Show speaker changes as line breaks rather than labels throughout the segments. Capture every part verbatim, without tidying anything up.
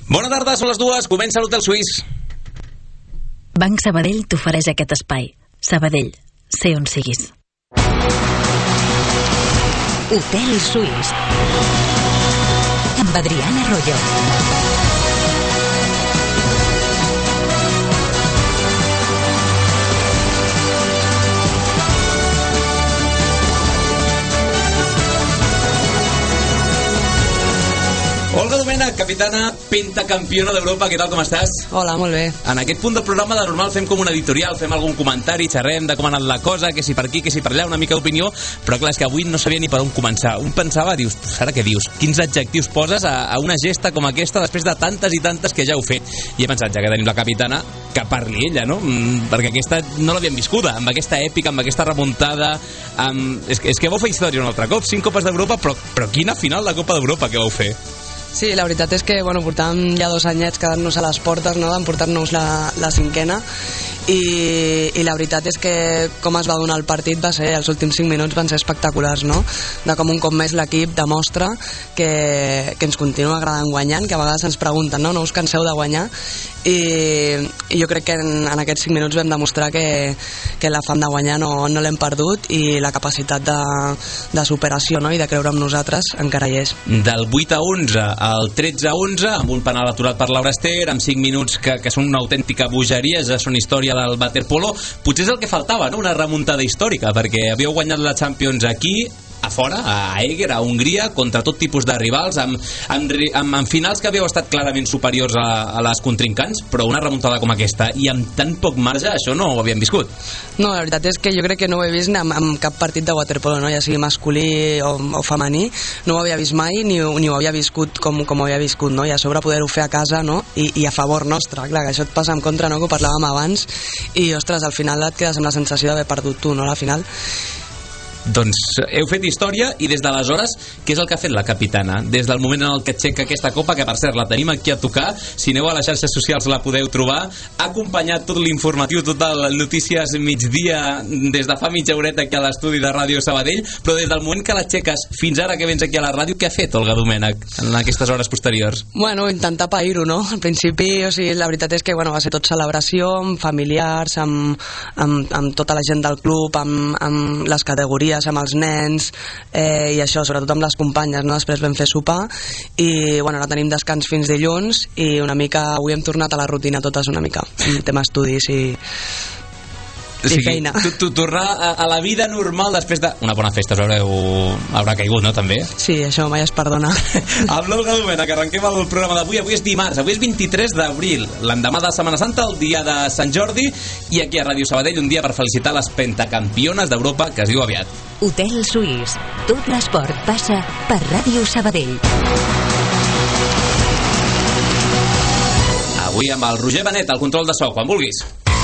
Bona tarda, són les dues, comença l'Hotel Suís.
Banc Sabadell t'ofereix aquest espai. Sabadell, sé on siguis.
Hotel Suís amb Adriana Royo.
Olga Domènech, capitana pentacampiona d'Europa, què tal, com estàs?
Hola, molt bé.
En aquest punt del programa de normal fem com un editorial, fem algun comentari, xerrem de com ha anat la cosa, que si per aquí, que si per allà, una mica d'opinió, però clar, és que avui no sabia ni per on començar. Un pensava, dius, ara què dius? Quins adjectius poses a, a una gesta com aquesta després de tantes i tantes que ja heu fet? I he pensat, ja que tenim la capitana, que parli ella, no? Mm, perquè aquesta no l'havíem viscuda, amb aquesta èpica, amb aquesta remuntada, amb... És, és que vau fer història un altre cop, cinc copes d'Europa, però, però quina final de Copa d'Europa que vau fer?
Sí, la veritat és que bueno, portàvem ja dos anyets quedant-nos a les portes, no?, d'emportar-nos la, la cinquena, i, i la veritat és que com es va donar el partit va ser, els últims cinc minuts van ser espectaculars, no?, de com un cop més l'equip demostra que, que ens continua agradant guanyant, que a vegades ens pregunten, no, no us canseu de guanyar, i, i jo crec que en, en aquests cinc minuts vam demostrar que, que la fam de guanyar no, no l'hem perdut, i la capacitat de, de superació, no?, i de creure en nosaltres encara hi és.
Del vuit a onze al tretze a onze, amb un penal aturat per Laura Ester, amb cinc minuts que, que són una autèntica bogeria, ja són història del waterpolo. Potser és el que faltava, no?, una remuntada històrica, perquè havíeu guanyat la Champions aquí, a fora, a Eger, a Hongria, contra tot tipus de rivals, amb, amb, amb, amb finals que havíeu estat clarament superiors a, a les contrincants, però una remuntada com aquesta, i amb tan poc marge, això no ho havíem viscut.
No, la veritat és que jo crec que no ho he vist en, en cap partit de waterpolo, no?, ja sigui masculí o, o femení, no ho havia vist mai, ni, ni ho havia viscut com, com ho havia viscut, no?, i a sobre poder-ho fer a casa, no?, I, i a favor nostre, clar, que això et passa en contra, no?, que ho parlàvem abans, i ostres, al final et quedes amb la sensació d'haver perdut tu, no?, a la final.
Doncs heu fet història, i des d'aleshores què és el que ha fet la capitana? Des del moment en el que aixeca aquesta copa, que per cert la tenim aquí a tocar, si aneu a les xarxes socials la podeu trobar, ha acompanyat tot l'informatiu, tot el Notícies Migdia des de fa mitja horeta aquí a l'estudi de Ràdio Sabadell, però des del moment que l'aixeques fins ara que vens aquí a la ràdio, què ha fet Olga Domènech en aquestes hores posteriors?
Bueno, intentar pair-ho, no? Al principi, o sigui, la veritat és que bueno, va ser tot celebració, amb familiars, amb, amb, amb tota la gent del club, amb, amb les categories, amb els nens, eh, i això, sobretot amb les companyes, no? Després vam fer sopar i bueno, ara tenim descans fins dilluns, i una mica avui hem tornat a la rutina totes una mica, en tema estudis i
o sigui, feina. Tu, tu tornar a, a la vida normal després de... Una bona festa us haureu... haurà caigut, no, també?
Sí, això mai es perdona.
Amb l'Olga Domènech arrenquem el programa d'avui. Avui és dimarts, avui és vint-i-tres d'abril, l'endemà de Setmana Santa, el dia de Sant Jordi, i aquí a Ràdio Sabadell un dia per felicitar les pentacampiones d'Europa, que es diu aviat.
Hotel Suís. Tot l'esport passa per Ràdio Sabadell.
Avui amb el Roger Benet, al control de so, quan vulguis.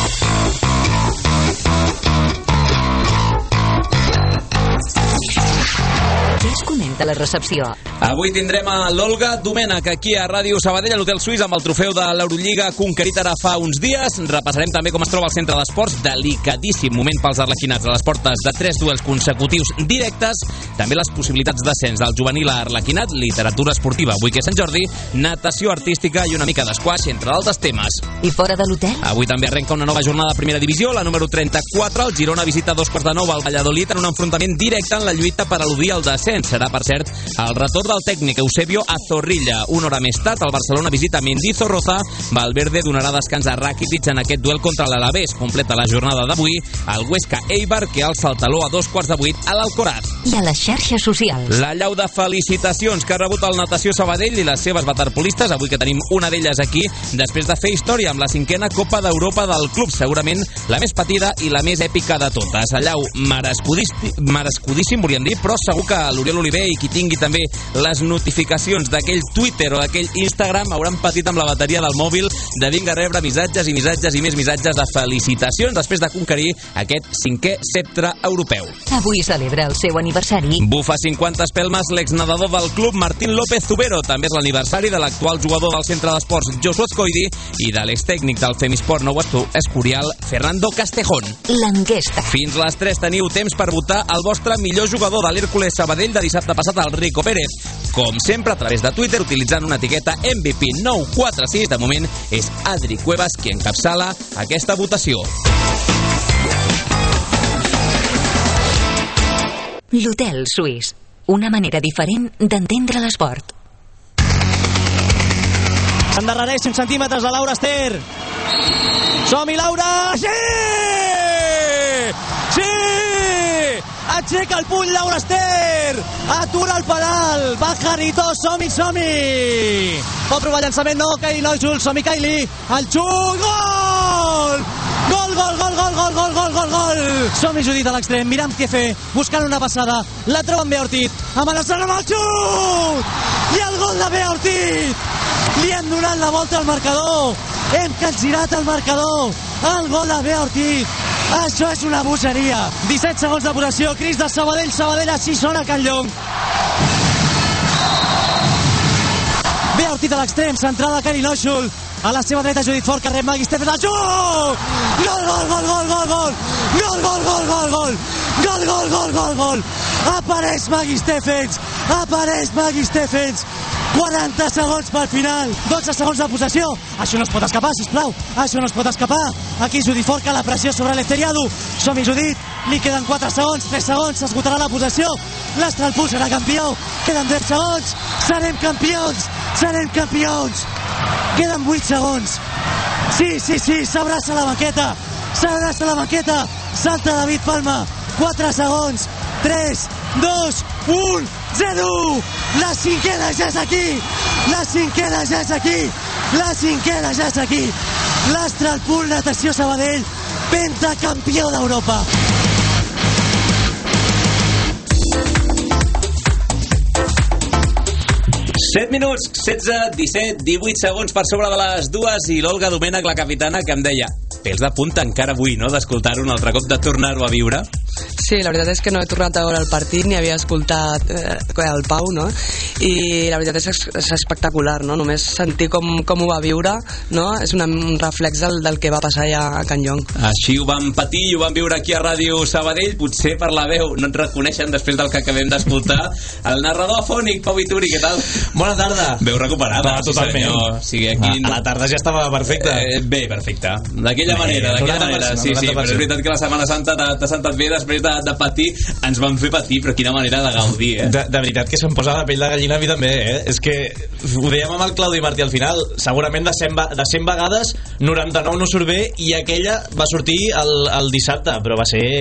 Què es comenta a la recepció?
Avui tindrem a l'Olga Domènech aquí a Ràdio Sabadell, a l'Hotel Suís, amb el trofeu de l'Eurolliga conquerit ara fa uns dies. Repassarem també com es troba el centre d'esports, delicadíssim moment pels arlequinats a les portes de tres duels consecutius directes, també les possibilitats d'ascens del juvenil a arlequinat, literatura esportiva, avui que és Sant Jordi, natació artística i una mica d'esquaix, entre altres temes.
I fora de l'hotel?
Avui també arrenca una nova jornada de primera divisió, la número trenta-quatre, el Girona visita a dos quarts de nou al Valladolid en un enfrontament directe en la lluita per eludir el descens. Serà, per cert, el retorn del tècnic Eusebio a Zorrilla. Una hora més tard, el Barcelona visita Mendizorroza. Valverde donarà descans a Rakitic en aquest duel contra l'Alavés. Completa la jornada d'avui el Huesca Eibar, que alça el taló a dos quarts de vuit a l'Alcoraz.
I a les xarxes socials.
La llau de felicitacions que ha rebut el Natació Sabadell i les seves waterpolistes, avui que tenim una d'elles aquí, després de fer història amb la cinquena Copa d'Europa del club, segurament la més patida i la més èpica de totes. Allau merescudíssim, merescudíssim volíem dir, però segur que l'Oriol Oliver i qui tingui també les notificacions d'aquell Twitter o d'aquell Instagram hauran patit amb la bateria del mòbil de vinga a rebre missatges i missatges i més missatges de felicitacions després de conquerir aquest cinquè sceptre europeu.
Avui celebra el seu aniversari.
Bufa cinquanta espelmes l'exnedador del club Martín López Zubero. També és l'aniversari de l'actual jugador del centre d'esports Josué Azcoidi i de l'extècnic del Femisport Nou Escorial Fernando Castejón.
L'enquesta.
Fins les tres teniu temps per votar el vostre millor jugador de l'Hèrcules Sabadell de dissabte passat passat al Rico Pérez. Com sempre, a través de Twitter, utilitzant una etiqueta M V P nou quatre sis. De moment és Adri Cuevas qui encapçala aquesta votació.
L'Hotel Suís. Una manera diferent d'entendre l'esport.
S'endarrereix cinc centímetres de Laura Ester. Som-hi, Laura! Sí! Sí! Aixeca el puny Laura Ester, atura el pedal, va Jarito, som-hi, som-hi. Pot provar llançament, no, Kylie Neuschul, som-hi Kylie, el xut, gol! Gol, gol, gol, gol, gol, gol, gol, gol, gol. Som-hi Judit a l'extrem, mirant què fer, buscant una passada, la troben bé Ortiz, amenaçant amb el xut! I el gol de bé Ortiz! Li han donat la volta al marcador, hem capgirat el marcador, el gol de bé Ortiz. Això és una bogeria. disset segons de possessió, Cris de Sabadell, Sabadell, així sona Can Llong. Bé Ortiz a l'extrem, centrada Kylie Neuschul. A la seva dreta Judit Fort, que rep Maggie Stephens, el xut! Gol, gol, gol, gol, gol, gol! Gol, gol, gol, gol, gol! Gol, gol, gol, gol, gol! Apareix Maggie Stephens! Apareix Maggie Stephens! quaranta segons pel final, dotze segons de possessió. Això no es pot escapar, sisplau. Això no es pot escapar. Aquí Judit Fort, que la pressió sobre l'Efteriado. Som-hi Judit, li queden quatre segons, tres segons, s'esgotarà la possessió. L'Astralpool serà campió. Queden deu segons, serem campions. Serem campions. Queden vuit segons. Sí, sí, sí, s'abraça la banqueta. S'abraça la banqueta. Salta David Palma. quatre segons. tres, dos, u, zero. La cinquena ja és aquí. La cinquena ja és aquí. La cinquena ja és aquí. L'Astralpool Natació Sabadell, pentacampió d'Europa.
set minuts, setze, disset, divuit segons per sobre de les dues i l'Olga Domènech, la capitana, que em deia pèls de punta encara avui, no?, d'escoltar-ho un altre cop, de tornar-ho a viure.
Sí, la veritat és que no he tornat a veure el partit ni havia escoltat eh, el Pau, no? I la veritat és, és espectacular, no? Només sentir com, com ho va viure, no? És una, un reflex del, del que va passar ja a Can Llong.
Així ho vam patir i ho vam viure aquí a Ràdio Sabadell. Potser per la veu no et reconeixen després del que acabem d'escoltar. El narrador afònic, Pau Vituri, què tal?
Bona tarda.
Veu recuperada.
No, totalment.
O sigui, aquí...
a, a la tarda ja estava perfecte.
Eh, bé, perfecte. D'aquella manera, d'aquella manera. Sí, sí, però és veritat que la Setmana Santa t'ha sentat bé després de, de patir. Ens van fer patir, però quina manera de gaudir, eh?
De, de veritat que se'm posa la pell de gallina a mi també, eh? És que ho dèiem amb el Claudi Martí al final, segurament de cent, de cent vegades noranta-nou no surt bé i aquella va sortir el, el dissabte, però va ser...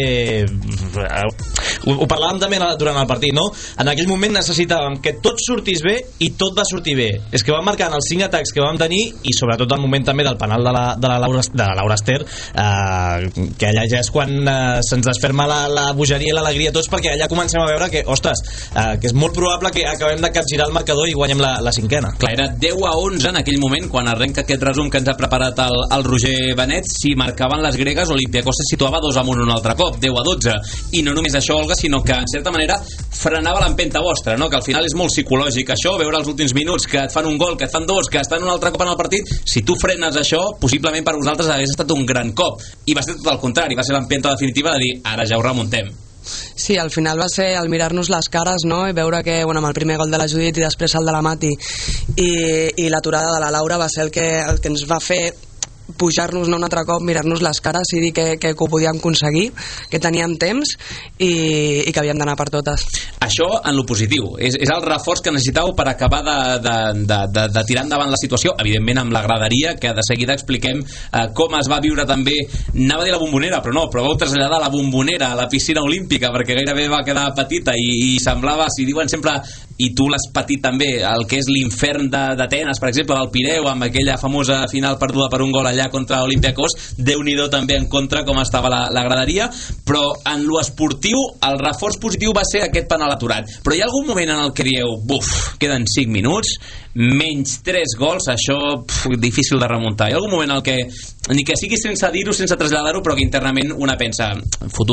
Ho, ho parlàvem també durant el partit, no? En aquell moment necessitàvem que tot sortís bé i tot va sortir bé. És que vam marcant els cinc atacs que vam tenir i sobretot el moment també del penal de la, de la, Laura, de la Laura Ester, eh, que allà ja és quan eh, se'ns desferma la, la bogeria i l'alegria a tots, perquè allà comencem a veure que, ostres, eh, que és molt probable que acabem de capgirar el marcador i guanyem la, la cinquena.
Clar, era deu a onze en aquell moment, quan arrenca aquest resum que ens ha preparat el, el Roger Benet. Si marcaven les gregues, Olympiacos se situava dos amunt un altre cop, deu a dotze. I no només això, Olga, sinó que en certa manera frenava l'empenta vostra, no? Que al final és molt psicològic això, veure els últims minuts que et fan un gol, que et fan dos, que estan un altre cop en el partit. Si tu frenes això, possiblement per vosaltres hagués estat un gran cop, i va ser tot el contrari, va ser l'empenta definitiva de dir, ara ja ho remuntem.
Sí, al final va ser el mirar-nos les cares, no? I veure que, bueno, amb el primer gol de la Judit i després el de la Mati i, i l'aturada de la Laura va ser el que, el que ens va fer pujar-nos un altre cop, mirar-nos les cares i dir que, que, que ho podíem aconseguir, que teníem temps i, i que havíem d'anar per totes.
Això en lo positiu, és, és el reforç que necessitàveu per acabar de, de, de, de, de tirar endavant la situació, evidentment amb la graderia, que de seguida expliquem eh, com es va viure també, anava a dir la bombonera, però no, però vau traslladar la bombonera a la piscina olímpica, perquè gairebé va quedar petita i, i semblava, si diuen sempre, i tu l'has patit també, el que és l'infern d'Atenes, per exemple, del Pireu, amb aquella famosa final perduda per un gol allà contra Olympiacos, Déu-n'hi-do també en contra com estava la, la graderia, però en lo esportiu el reforç positiu va ser aquest penal aturat. Però hi ha algun moment en el que dieu, buf, queden cinc minuts, menys tres gols, això pf, difícil de remuntar. Hi ha algun moment en el que, ni que sigui sense dir-ho, sense traslladar-ho, però que internament una pensa, fotut.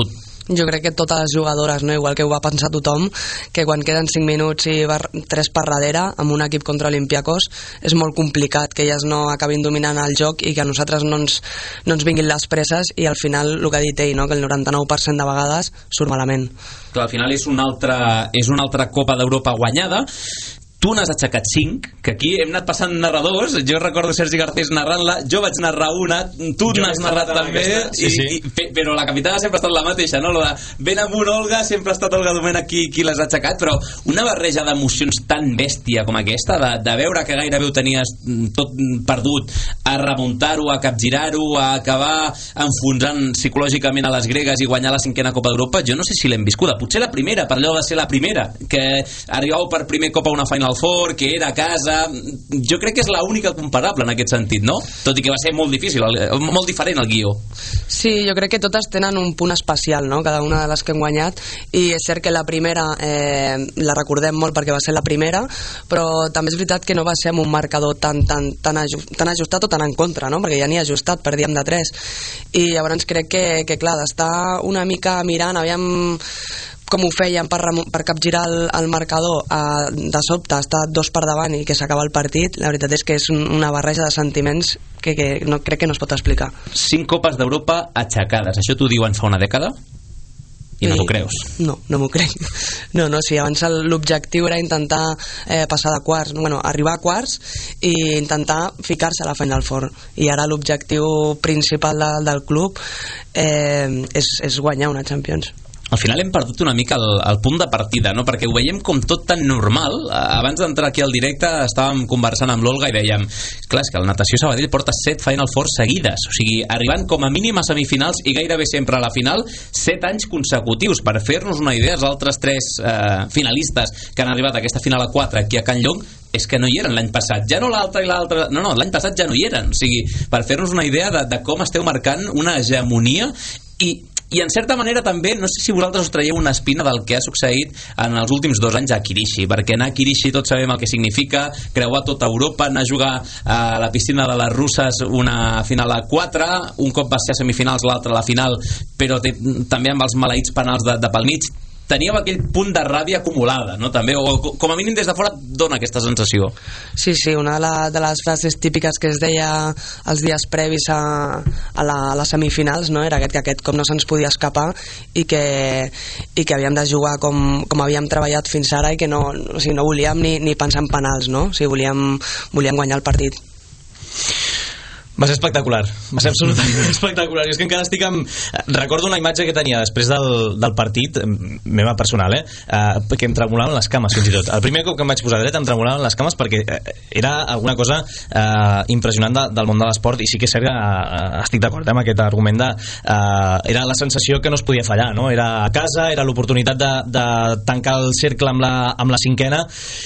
Jo crec que totes les jugadores, no? Igual que ho va pensar tothom, que quan queden cinc minuts i tres per darrere amb un equip contra Olympiacos és molt complicat que elles no acabin dominant el joc i que a nosaltres no ens, no ens vinguin les presses, i al final el que ha dit ell, no? Que el noranta-nou per cent de vegades surt malament.
Clar, al final és una altra, és una altra Copa d'Europa guanyada. Tu n'has aixecat cinc, que aquí hem anat passant narradors. Jo recordo Sergi Garcés narrant-la, jo vaig narrar una, tu n'has narrat també,
sí, sí.
I, i, però la capitana sempre ha estat la mateixa, no? Lo de ben amunt Olga, sempre ha estat Olga Domènech qui, qui les ha aixecat, però una barreja d'emocions tan bèstia com aquesta, de, de veure que gairebé ho tenies tot perdut, a remuntar-ho, a capgirar-ho, a acabar enfonsant psicològicament a les gregues i guanyar la cinquena Copa d'Europa, jo no sé si l'hem viscuda, potser la primera, per allò de ser la primera, que arribàveu per primer cop a una Final Four, que era a casa. Jo crec que és l'única comparable en aquest sentit, no? Tot i que va ser molt difícil, molt diferent el guió.
Sí, jo crec que totes tenen un punt especial, no? Cada una de les que hem guanyat, i és cert que la primera eh, la recordem molt perquè va ser la primera, però també és veritat que no va ser amb un marcador tan, tan, tan, ajust, tan ajustat o tan en contra, no? Perquè ja ni ajustat, perdíem de tres, i llavors crec que, que clar, d'estar una mica mirant, aviam com ho feien per, per capgirar el, el marcador, a, de sobte estar dos per davant i que s'acaba el partit, la veritat és que és un, una barreja de sentiments que, que no, crec que no es pot explicar.
Cinc Copes d'Europa aixecades, això t'ho diuen fa una dècada? I no t'ho creus?
No, no m'ho crec. No, no, sí, abans l'objectiu era intentar eh, passar de quarts, bueno, arribar a quarts i intentar ficar-se a la Final Four, i ara l'objectiu principal de, del club eh, és, és guanyar una Champions.
Al final hem perdut una mica el, el punt de partida, no? Perquè ho veiem com tot tan normal. Abans d'entrar aquí al directe estàvem conversant amb l'Olga i dèiem, clar, és que el Natació Sabadell porta set Final Four seguides, o sigui, arribant com a mínim a semifinals i gairebé sempre a la final, set anys consecutius. Per fer-nos una idea, els altres tres eh, finalistes que han arribat a aquesta final a quatre aquí a Can Llong és que no hi eren l'any passat, ja no l'altre i l'altre, no, no, l'any passat ja no hi eren, o sigui, per fer-nos una idea de, de com esteu marcant una hegemonia. i I en certa manera també, no sé si vosaltres us traieu una espina del que ha succeït en els últims dos anys a Kirishi, perquè anar a Kirishi tots sabem el que significa, creuar tota Europa, anar a jugar a la piscina de les russes una final a quatre, un cop va ser a semifinals, l'altre a la final, però té, també amb els maleïts penals de, de pel mig. Teníeu aquell punt de ràbia acumulada, no? També, o com a mínim des de fora dona aquesta sensació.
Sí, sí, una de, la, de les frases típiques que es deia els dies previs a, a, la, a les semifinals, no? Era aquest, que aquest cop no se'ns podia escapar i que, i que havíem de jugar com, com havíem treballat fins ara, i que no, o sigui, no volíem ni, ni pensar en penals, no? O sigui, volíem, volíem guanyar el partit.
Va ser espectacular, va ser absolutament espectacular. I és que encara estic amb... Recordo una imatge que tenia després del, del partit, meva personal, eh? Uh, que em tremolaven les cames, fins i tot. El primer cop que em vaig posar dret em tremolaven les cames perquè era alguna cosa uh, impressionant de, del món de l'esport, i sí que és cert que uh, estic d'acord eh, amb aquest argument de... Uh, era la sensació que no es podia fallar, no? Era a casa, era l'oportunitat de, de tancar el cercle amb la, amb la cinquena,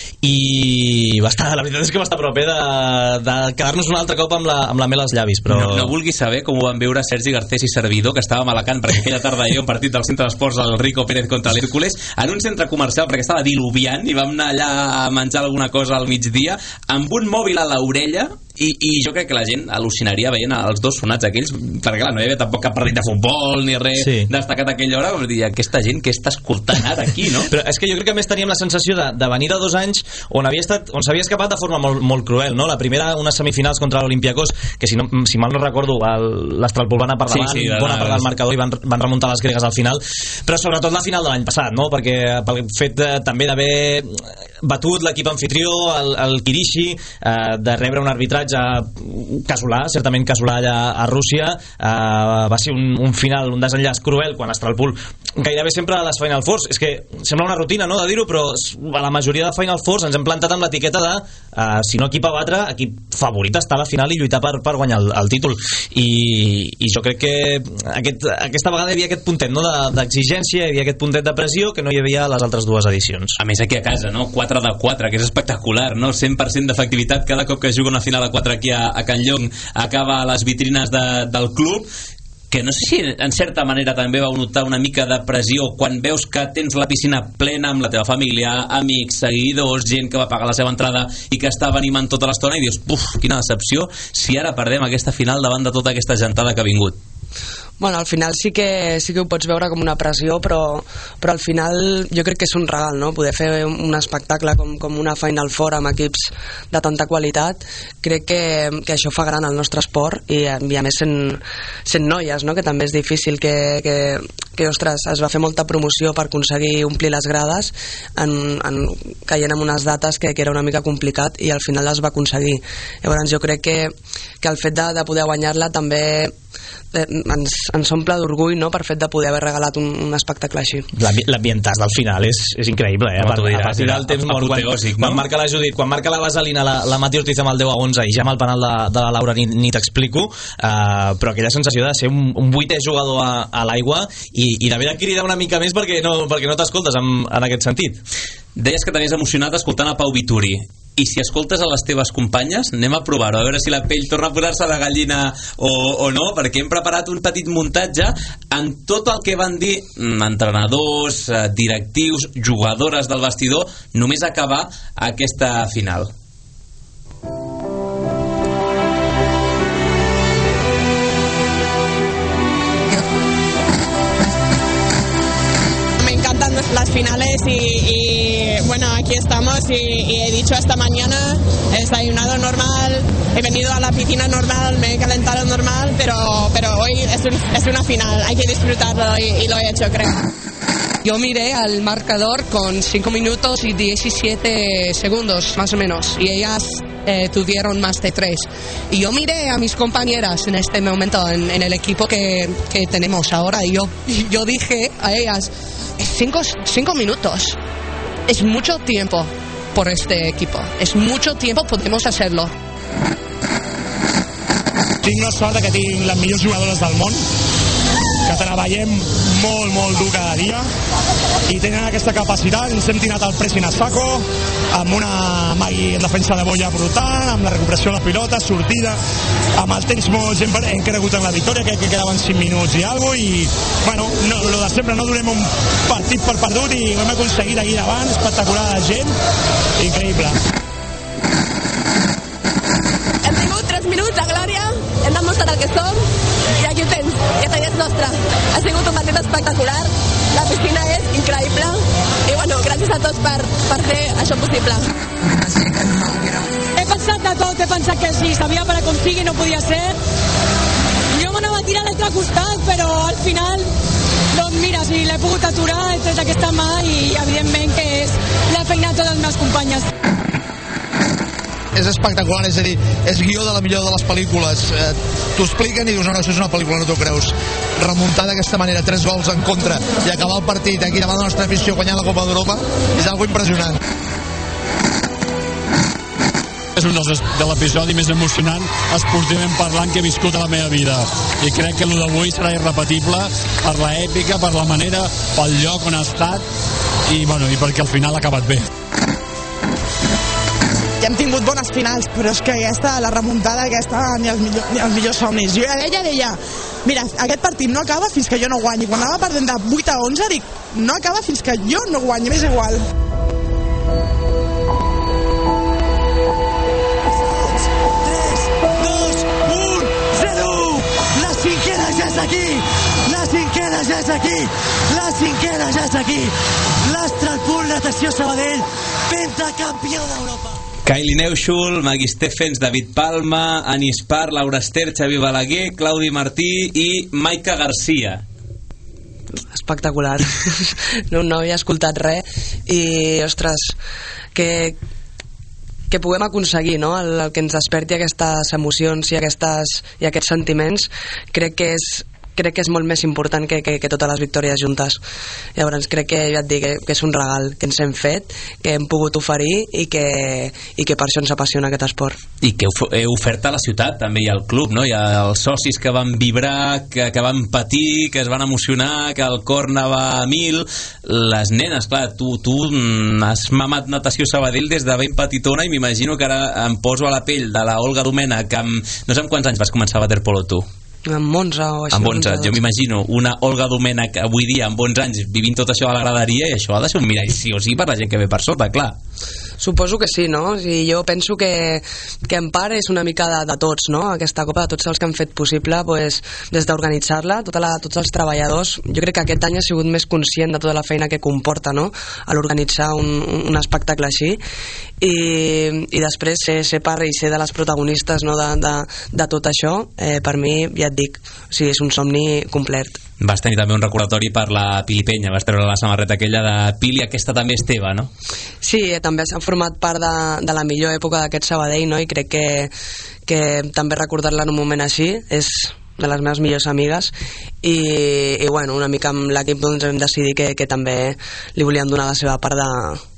i va estar, la veritat és que va estar proper de, de quedar-nos un altre cop amb la, amb la mel als llavis, però...
No, no vulguis saber com ho van veure Sergi Garcés i Servidor, que estàvem a Alacant, perquè aquella tarda hi havia un partit del centre d'esports del Rico Pérez contra l'Hèrcules, en un centre comercial, perquè estava diluviant, i vam anar allà a menjar alguna cosa al migdia, amb un mòbil a l'orella, i, i jo crec que la gent al·lucinaria veient els dos sonats aquells, perquè clar, no hi havia tampoc cap partit de futbol ni res sí. destacat a aquella hora, com dir, aquesta gent que està escoltant ara aquí, no?
Però és que jo crec que més teníem la sensació de, de venir de dos anys on havia estat, on s'havia escapat de forma molt, molt cruel, no? La primera, unes semifinals contra l'Olympiacos, que si, no, si mal no recordo l'Astralpool va anar per davant, sí, sí, bona part del marcador, i van, van remuntar les gregues al final, però sobretot la final de l'any passat, no? Perquè pel fet de, també d'haver batut l'equip anfitrió, el, el Kirishi, eh, de rebre un arbitratge casolà, certament casolà allà a Rússia, eh, va ser un, un final, un desenllaç cruel, quan l'Astralpool gairebé sempre a les Final Fours, és que sembla una rutina, no?, de dir-ho, però a la majoria de Final Fours ens hem plantat amb l'etiqueta de eh, si no equip a batre, equip favorit està a la final i lluitar per, per guanyar el, el títol, i, i jo crec que aquest, aquesta vegada hi havia aquest puntet, no?, d'exigència, hi havia aquest puntet de pressió que no hi havia a les altres dues edicions.
A més aquí a casa, no?, quatre de quatre, que és espectacular, no?, cent per cent d'efectivitat cada cop que es juga una final a quatre aquí a, a Can Llong, acaba a les vitrines de, del club, que no sé si en certa manera també vau notar una mica de pressió quan veus que tens la piscina plena amb la teva família, amics, seguidors, gent que va pagar la seva entrada i que estava animant tota l'estona, i dius, puf, quina decepció si ara perdem aquesta final davant de tota aquesta gentada que ha vingut.
Bueno, al final sí que, sí que ho pots veure com una pressió, però, però al final jo crec que és un regal, no? Poder fer un espectacle com, com una Final Four amb equips de tanta qualitat, crec que, que això fa gran el nostre esport, i, i a més sent, sent noies, no? Que també és difícil, que, que, que ostres, es va fer molta promoció per aconseguir omplir les grades en, en, caient en unes dates que, que era una mica complicat, i al final les va aconseguir. Llavors jo crec que, que el fet de, de poder guanyar-la també ens, ens omple d'orgull, no?, per fet de poder haver regalat un, un espectacle així.
L'ambientàs del final és, és increïble, eh?
No,
a,
diràs,
a partir del temps mort, quan, no? quan marca la Judit, quan marca la Vaselina, la, la Mati Ortiz amb el deu a onze, i ja amb el penal de, de la Laura ni, ni t'explico, uh, però aquella sensació de ser un, un vuitè jugador a, a l'aigua, i, i d'haver de cridar una mica més perquè no, perquè no t'escoltes en, en aquest sentit.
Deies que t'anies emocionat escoltant a Pau Vituri, i si escoltes a les teves companyes, anem a provar-ho, a veure si la pell torna a posar-se la gallina o, o no, perquè hem preparat un petit muntatge en tot el que van dir entrenadors, directius, jugadores del vestidor, només acabar aquesta final.
Las finales y, y bueno, aquí estamos y, y he dicho esta mañana, he desayunado normal, he venido a la piscina normal, me he calentado normal, pero, pero hoy es, un, es una final, hay que disfrutarlo y, y lo he hecho, creo.
Yo miré al marcador con cinco minutos y diecisiete segundos, más o menos, y ellas eh, tuvieron más de tres. Y yo miré a mis compañeras en este momento, en, en el equipo que, que tenemos ahora, y yo, y yo dije a ellas, cinco, cinco minutos es mucho tiempo por este equipo, es mucho tiempo, podemos hacerlo.
Tinc la sort que tinc les millors jugadores del món, que treballem molt, molt dur cada dia, i tenen aquesta capacitat. Ens hem tirat el pressing a saco, amb una Magui en defensa de bolla brutal, amb la recuperació de la pilota, sortida, amb el temps molt, hem, hem cregut en la victòria, que, que quedaven cinc minuts i alguna cosa, i bueno, no, lo de sempre, no donem un partit per perdut, i ho hem aconseguit aquí davant, espectacular la gent, increïble.
Hem tingut tres minuts de glòria, hem demostrat el que som, i aquí ho tens, aquesta és nostra. Ha sigut un partit espectacular, la piscina és increïble, i bueno, gràcies a tots per, per fer això possible.
He pensat de tot, he pensat que si s'havia per aconseguir no podia ser. Jo m'anava a tirar a l'altre costat, però al final, doncs mira, si l'he pogut aturar, he tret aquesta mà, i evidentment que és la feina de totes les meves companyes.
És espectacular, és a dir, és guió de la millor de les pel·lícules. Eh, t'ho expliquen i dius, no, no, això és una pel·lícula, no t'ho creus. Remuntar d'aquesta manera, tres gols en contra, i acabar el partit aquí davant de la nostra afició guanyant la Copa d'Europa, és algo impressionant.
És un dels, de l'episodi més emocionant esportivament parlant que he viscut a la meva vida, i crec que el d'avui serà irrepetible per l'èpica, per la manera, pel lloc on ha estat, i, bueno, i perquè al final ha acabat bé.
Ja hem tingut bones finals, però és que aquesta, la remuntada aquesta, ni els, millor, ni els millors somnis. Jo a ella deia, mira, aquest partit no acaba fins que jo no guanyi. Quan anava perdent de vuit a onze, dic, no acaba fins que jo no guanyi, m'és igual.
tres, dos, u, zero! La cinquena ja és aquí! La cinquena ja és aquí! La cinquena ja és aquí! L'Astra al punt, Natació Sabadell, pentacampió d'Europa!
Kylie Neuschul, Maggie Stephens, David Palma, Ani Espar, Laura Ester, Xavi Balaguer, Claudi Martí i Maika Garcia.
Espectacular. No, no havia escoltat res, i ostres, que que puguem aconseguir, no? el, el que ens desperti aquestes emocions i, aquestes, i aquests sentiments, crec que és crec que és molt més important que, que, que totes les victòries juntes. Llavors crec que, ja et dic, que, que és un regal que ens hem fet, que hem pogut oferir, i que, i que per això ens apassiona aquest esport.
I que heu ofert a la ciutat també, i al club, no? Hi ha els socis que van vibrar, que, que van patir, que es van emocionar, que el cor anava a mil. Les nenes, clar, tu, tu has mamat natació Sabadell des de ben petitona, i m'imagino que ara em poso a la pell de la Olga Domènech, que amb, no sé amb quants anys vas començar a waterpolo tu?
Amb onze o així.
Amb onze, jo m'imagino una Olga Domènech avui dia amb onze anys vivint tot això a la graderia, i això ha de ser un mirall sí o sí per la gent que ve per sota, clar.
Suposo que sí, no? I jo penso que, que en part és una mica de, de tots, no? Aquesta Copa, de tots els que han fet possible, pues, des d'organitzar-la, tota la, tots els treballadors. Jo crec que aquest any ha sigut més conscient de tota la feina que comporta, no?, a l'organitzar un, un espectacle així. I, i després ser, ser part i ser de les protagonistes, no?, de, de, de tot això, eh, per mi, ja et dic, o sigui, és un somni complet.
Vas tenir també un recordatori per la Pili Penya, vas treure la samarreta aquella de Pili, aquesta també és teva, no?
Sí, també s'ha format part de, de la millor època d'aquest Sabadell, no? I crec que, que també recordar-la en un moment així és de les meves millors amigues i, i bueno, una mica amb l'equip doncs hem decidit que, que també li volíem donar la seva part de,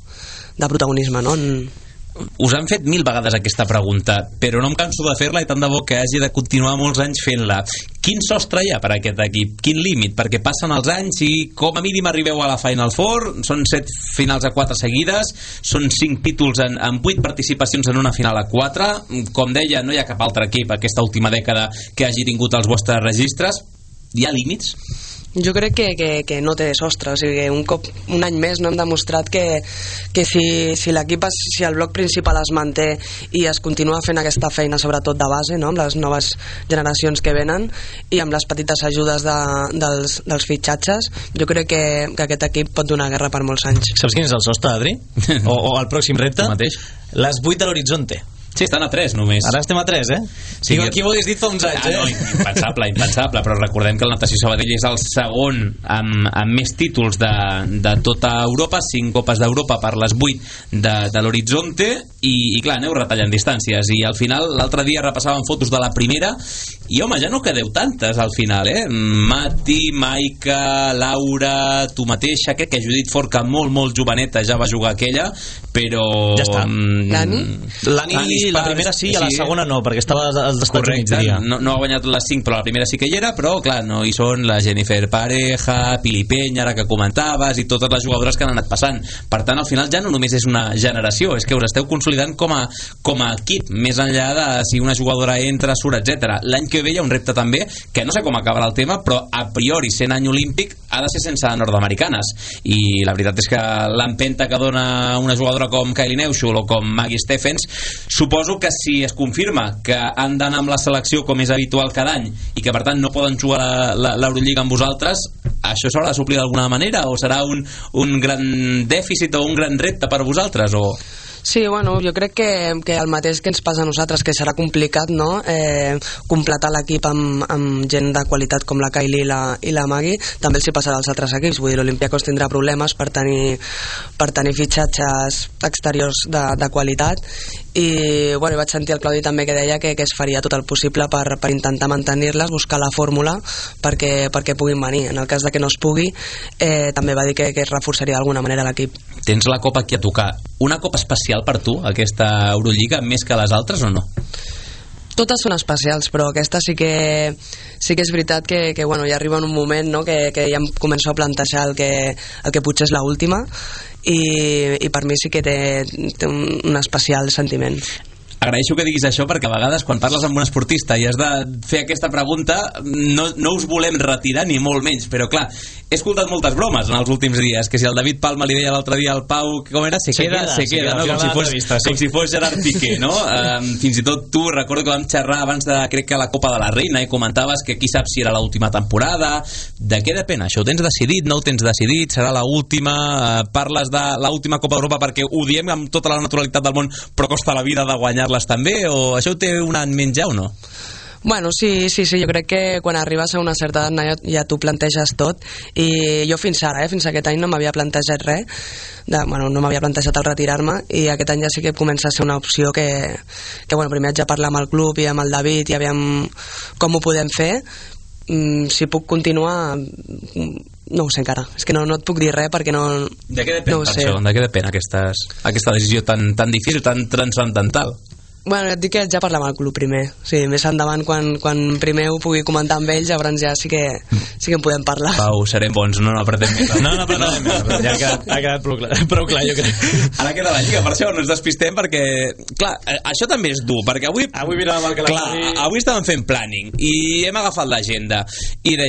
de protagonisme, no? En,
us han fet mil vegades aquesta pregunta, però no em canso de fer-la i tant de bo que hagi de continuar molts anys fent-la. Quin sostre hi ha per aquest equip? Quin límit? Perquè passen els anys i com a mínim arribeu a la Final Four, són set finals a quatre seguides, són cinc títols en, en vuit participacions en una final a quatre. Com deia, no hi ha cap altre equip aquesta última dècada que hagi tingut els vostres registres. Hi ha límits?
Jo crec que, que, que no té sostre, o sigui que un cop, un any més no hem demostrat que, que si, si l'equip, si el bloc principal es manté i es continua fent aquesta feina sobretot de base, no?, amb les noves generacions que venen i amb les petites ajudes de, dels, dels fitxatges, jo crec que, que aquest equip pot donar guerra per molts anys.
Saps quin és el sostre, Adri? O, o el pròxim repte?
Mateix.
Les vuit de l'Horizonte.
Sí, estan a tres només.
Ara estem a tres, eh? Sí, qui, qui ho hagués dit fa uns anys,
ah,
eh?
No, impensable, impensable, però recordem que el Natació Sabadell és el segon amb, amb més títols de, de tota Europa, cinc copes d'Europa per les vuit de, de l'Horizonte i, i clar, aneu retallant distàncies i al final l'altre dia repassàvem fotos de la primera i home, ja no quedeu tantes al final, eh? Mati, Maika, Laura, tu mateixa, crec que Judit Forca molt, molt joveneta ja va jugar aquella, però...
Ja està.
L'Ani?
L'Ani, la primera sí, a la segona no, perquè estava als Estats Units, diria.
No, no ha guanyat les cinc, però la primera sí que hi era, però clar, no hi són la Jennifer Pareja, Pili Penya, ara que comentaves, i totes les jugadores que han anat passant. Per tant, al final ja no només és una generació, és que us esteu consolidant com a, com a equip, més enllà de si una jugadora entra, surt, etcètera. L'any que ve hi ha un repte també, que no sé com acabarà el tema, però a priori, sent any olímpic, ha de ser sense nord-americanes. I la veritat és que l'empenta que dona una jugadora com Kylie Neuschul o com Maggie Steffens, suposo que si es confirma que han d'anar amb la selecció com és habitual cada any i que per tant no poden jugar l'Eurolliga amb vosaltres, això s'haurà de suplir d'alguna manera o serà un, un gran dèficit o un gran repte per vosaltres o...
Sí, bueno, jo crec que, que el mateix que ens passa a nosaltres, que serà complicat, no?, eh, completar l'equip amb, amb gent de qualitat com la Kylie i la, i la Maggie, també els hi passarà als altres equips, vull dir, l'Olympiacos tindrà problemes per tenir, per tenir fitxatges exteriors de, de qualitat i, bueno, vaig sentir el Claudi també que deia que, que es faria tot el possible per, per intentar mantenir-les, buscar la fórmula perquè, perquè puguin venir. En el cas de que no es pugui, eh, també va dir que, que es reforçaria d'alguna manera l'equip.
Tens la copa aquí a tocar. Una copa especial per tu, aquesta Eurolliga, més que les altres o no?
Totes són especials, però aquesta sí que sí que és veritat que, que bueno, ja arriba en un moment, no?, que, que ja em començo a plantejar el que, el que potser és l'última i, i per mi sí que té, té un, un especial sentiment.
Agraeixo que diguis això perquè a vegades quan parles amb un esportista i has de fer aquesta pregunta no, no us volem retirar ni molt menys, però clar, he escoltat moltes bromes en els últims dies, que si el David Palma li deia l'altre dia al Pau, com era? Se, se queda, queda, se queda, queda no? Com si, fos, vista, sí. com si fos Gerard Piqué, no? um, fins i tot tu, recordo que vam xerrar abans de, crec que la Copa de la Reina, i comentaves que qui sap si era l'última temporada. De què depèn això? Ho tens decidit? No ho tens decidit? Serà l'última? Uh, parles de l'última Copa d'Europa perquè ho diem amb tota la naturalitat del món, però costa la vida de guanyar-les també? O això ho té un any menys ja o no?
Bueno, sí, sí, sí, jo crec que quan arribes a una certa edat ja, ja t'ho planteges tot i jo fins ara, eh, fins aquest any no m'havia plantejat res de, bueno, no m'havia plantejat el retirar-me i aquest any ja sí que comença a ser una opció que, que bueno, primer haig de parlar amb el club i amb el David i aviam com ho podem fer, mm, si puc continuar no ho sé encara, és que no, no et puc dir res perquè no,
de què depèn,
no ho sé.
Això, de què depèn aquestes, aquesta decisió tan, tan difícil, tan transcendental?
Bueno, et dic que ja parlar amb el club primer. Sí, més endavant, quan, quan primer ho pugui comentar amb ells, llavors ja sí que, sí que en podem parlar.
Pau, serem bons, no n'apretem més.
No n'apretem més, ja ha quedat, ha quedat prou, clar, prou clar, jo crec.
Ara queda la Lliga, per això no ens despistem, perquè, clar, això també és dur, perquè avui...
Avui miràvem el calendari...
Clar, avui estàvem fent planning, i hem agafat l'agenda, i dèiem,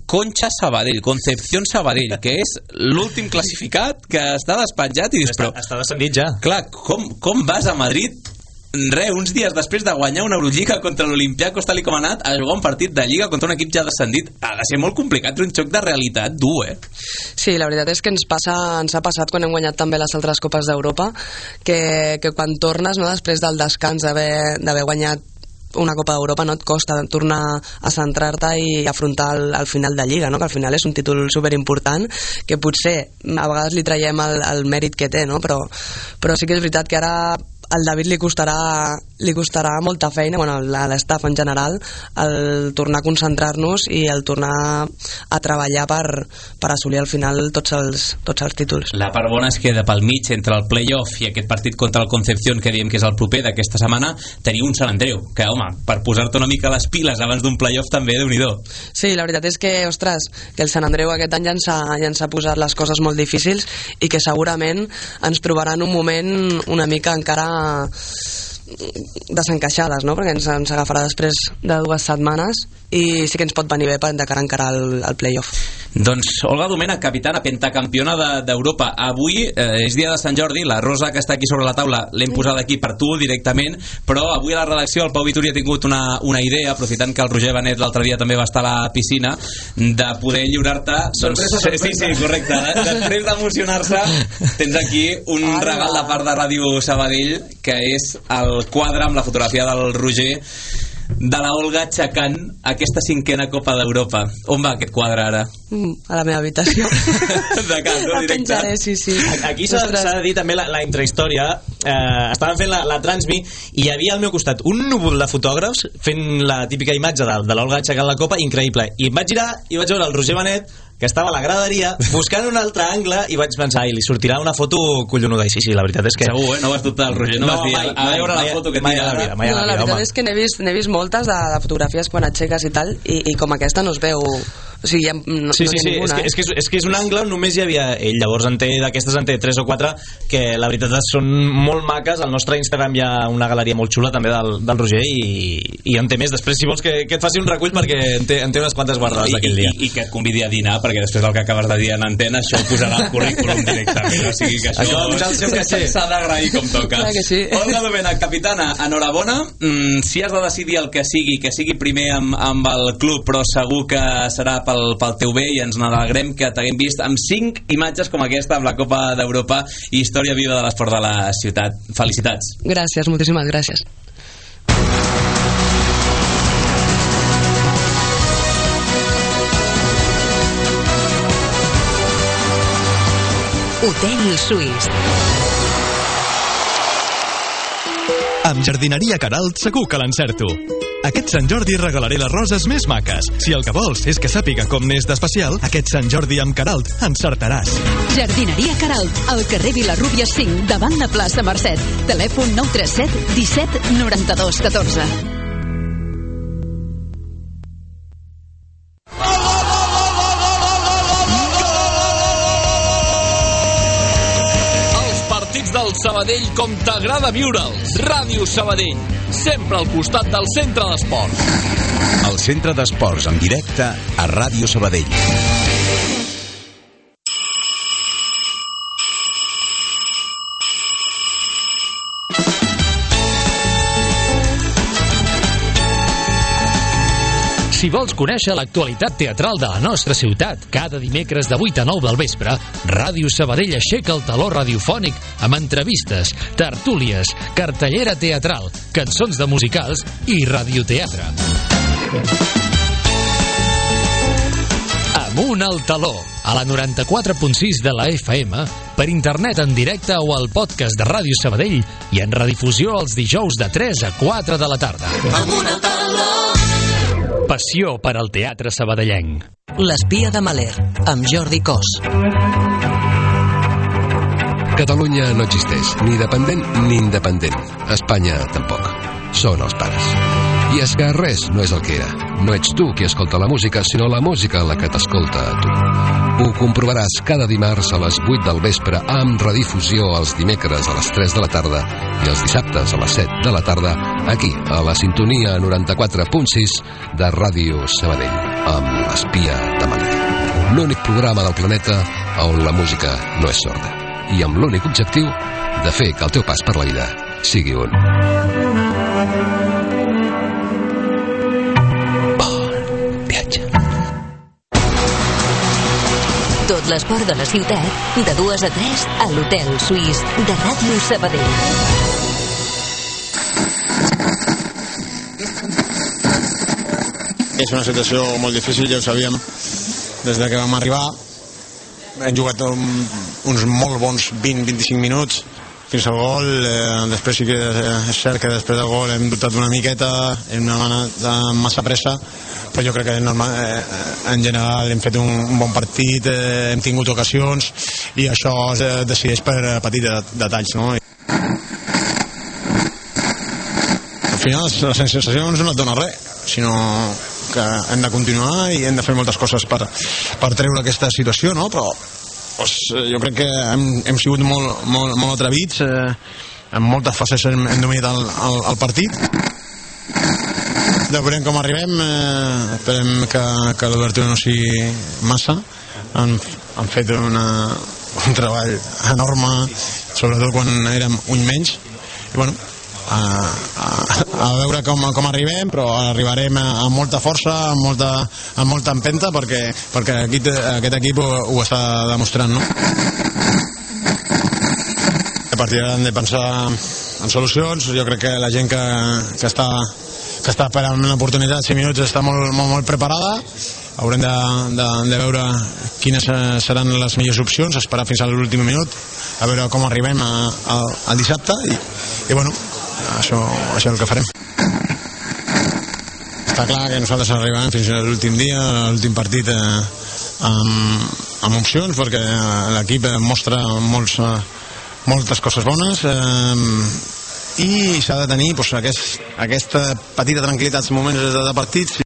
Concha Sabadell, Concepción Sabadell, que és l'últim classificat que està despatjat i dius, però...
Està, està descendit ja.
Clar, com, com vas a Madrid, re, uns dies després de guanyar una Eurolliga contra l'Olympiacos, tal i com ha anat, a jugar un partit de Lliga contra un equip ja descendit? Ha de ser molt complicat, un xoc de realitat dur, eh?
Sí, la veritat és que ens passa, ens ha passat quan hem guanyat també les altres Copes d'Europa, que, que quan tornes, no, després del descans d'haver d'haver guanyat una Copa d'Europa, no et costa tornar a centrar-te i afrontar el, el final de Lliga, no? Que al final és un títol superimportant que potser a vegades li traiem el, el mèrit que té, no? però, però sí que és veritat que ara al David li costarà, li costarà molta feina, bueno, a l'estaf en general, el tornar a concentrar-nos i el tornar a treballar per, per assolir al final tots els, tots els títols.
La part bona es queda pel mig entre el play-off i aquest partit contra el Concepción, que diem que és el proper d'aquesta setmana, tenir un Sant Andreu, que home, per posar-te una mica les piles abans d'un play-off també, Déu-n'hi-do.
Sí, la veritat és que, ostres, que el Sant Andreu aquest any ja ens ha, ja ens ha posat les coses molt difícils i que segurament ens trobarà en un moment una mica encara desencaixades, no? Perquè ens, ens agafarà després de dues setmanes i sí que ens pot venir bé de cara a encarar el, el play-off.
Doncs Olga Domènech, capitana pentacampiona d'Europa. De, avui eh, és dia de Sant Jordi, la rosa que està aquí sobre la taula l'hem posada aquí per tu directament, però avui a la redacció el Pau Vituri ha tingut una, una idea, aprofitant que el Roger Benet l'altre dia també va estar a la piscina, de poder lliurar-te doncs, sí, sí, correcte, després d'emocionar-se tens aquí un ah, regal de part de Ràdio Sabadell, que és el quadre amb la fotografia del Roger de la Olga aixecant aquesta cinquena Copa d'Europa. On va aquest quadre ara?
Mm, a la meva habitació.
De cas, no? Directe.
Penjaré, sí, sí.
Aquí s'ha de dir també la, la intrahistòria. Eh, estàvem fent la, la Transmi i hi havia al meu costat un núvol de fotògrafs fent la típica imatge de, de l'Olga aixecant la Copa, increïble. I em vaig girar i vaig veure el Roger Benet, que estava a la graderia buscant un altre angle, i vaig pensar, i li sortirà una foto collonuda. I sí, sí, la veritat és que...
Segur, eh? No vas dubtar el Roger, no, no vas dir mai, a veure mai, la foto que tira ara.
No, la veritat home. És que n'he vist, n'he vist moltes de, de fotografies quan aixeques i tal, i, i com aquesta no es veu... O sigui, ja no,
sí, sí,
no
sí,
ninguna,
és, que, és, que és, és que és un angle on només hi havia ell. Llavors en té, d'aquestes en té tres o quatre que la veritat són molt maques. Al nostre Instagram hi ha una galeria molt xula també del, del Roger, i, i en té més. Després, si vols que, que et faci un recull, perquè en té, en té unes quantes guardades d'aquell dia.
I, i que et convidi a dinar, perquè després del que acabes de dir en antena, això ho posarà al currículum directament. O sigui que això, això s'ha d'agrair com toca.
Clar que sí.
Olga Domènech, capitana, enhorabona. Mm, si has de decidir el que sigui, que sigui primer amb, amb el club, però segur que serà pel, pel teu bé, i ens n'alegrem que t'haguem vist amb cinc imatges com aquesta amb la Copa d'Europa i història viva de l'esport de la ciutat. Felicitats.
Gràcies, moltíssimes gràcies.
Hotel Suís.
Amb jardineria Queralt segur que l'encerto. Aquest Sant Jordi regalaré les roses més maques. Si el que vols és que sàpiga com n'és d'especial, aquest Sant Jordi amb Queralt encertaràs.
Jardineria Queralt, al carrer Vilarrúbia cinc, davant la plaça Mercè. Telèfon nou tres set disset noranta-dos catorze.
Del Sabadell com t'agrada viure'ls. Ràdio Sabadell, sempre al costat del centre d'esports.
El centre d'esports en directe a Ràdio Sabadell.
Si vols conèixer l'actualitat teatral de la nostra ciutat, cada dimecres de vuit a nou del vespre, Ràdio Sabadell aixeca el taló radiofònic amb entrevistes, tertúlies, cartellera teatral, cançons de musicals i radioteatre. Amunt al taló, a la noranta-quatre punt sis de la F M, per internet en directe o al podcast de Ràdio Sabadell i en redifusió els dijous de tres a quatre de la tarda.
Amunt al taló!
Passió per al teatre sabadellenc.
L'espia de Mahler, amb Jordi Cos.
Catalunya no existeix, ni dependent ni independent. Espanya tampoc. Són els pares. I és que res no és el que era. No ets tu qui escolta la música, sinó la música la que t'escolta a tu. Ho comprovaràs cada dimarts a les vuit del vespre, amb redifusió els dimecres a les tres de la tarda i els dissabtes a les set de la tarda, aquí, a la sintonia noranta-quatre punt sis de Ràdio Sabadell. amb l'Espia de Manel. L'únic programa del planeta on la música no és sorda. I amb l'únic objectiu de fer que el teu pas per la vida sigui un bon viatge.
Tot l'esport de la ciutat, de dues a tres, a l'Hotel Suís de Ràdio Sabadell.
És una situació molt difícil, ja ho sabíem des de que vam arribar. Hem jugat un, uns molt bons vint a vint-i-cinc minuts fins al gol. Eh, després sí que és cert que després del gol hem dubtat una miqueta, hem anat amb massa pressa, però jo crec que normal, eh, en general hem fet un, un bon partit, eh, hem tingut ocasions i això es decideix per petits detalls, no? Al final les sensacions no et donen res, sinó que hem de continuar i hem de fer moltes coses per, per treure aquesta situació, no? Però pues, jo crec que hem, hem sigut molt, molt, molt atrevits, eh, en moltes fases hem, hem dominat el, el, el partit. Ja veurem com arribem, eh, esperem que, que l'obertura no sigui massa. Han, han fet una, un treball enorme, sobretot quan érem un menys, i bueno, A, a, a veure com, com arribem, però arribarem a, a molta força, amb molta, amb molta empenta, perquè, perquè aquest, aquest equip ho, ho està demostrant, no? A partir d'ara hem de pensar en solucions. Jo crec que la gent que, que està que està esperant una oportunitat cinc minuts està molt, molt, molt preparada. Haurem de, de, de veure quines seran les millors opcions, esperar fins a l'últim minut, a veure com arribem a, a, al dissabte i, i bueno, això, això és el que farem. Està clar que nosaltres arribarem fins a l'últim dia, a l'últim partit, eh, amb, amb opcions, perquè l'equip mostra molts, moltes coses bones, eh, i s'ha de tenir pues, aquest, aquesta petita tranquil·litat en moments de, de partits.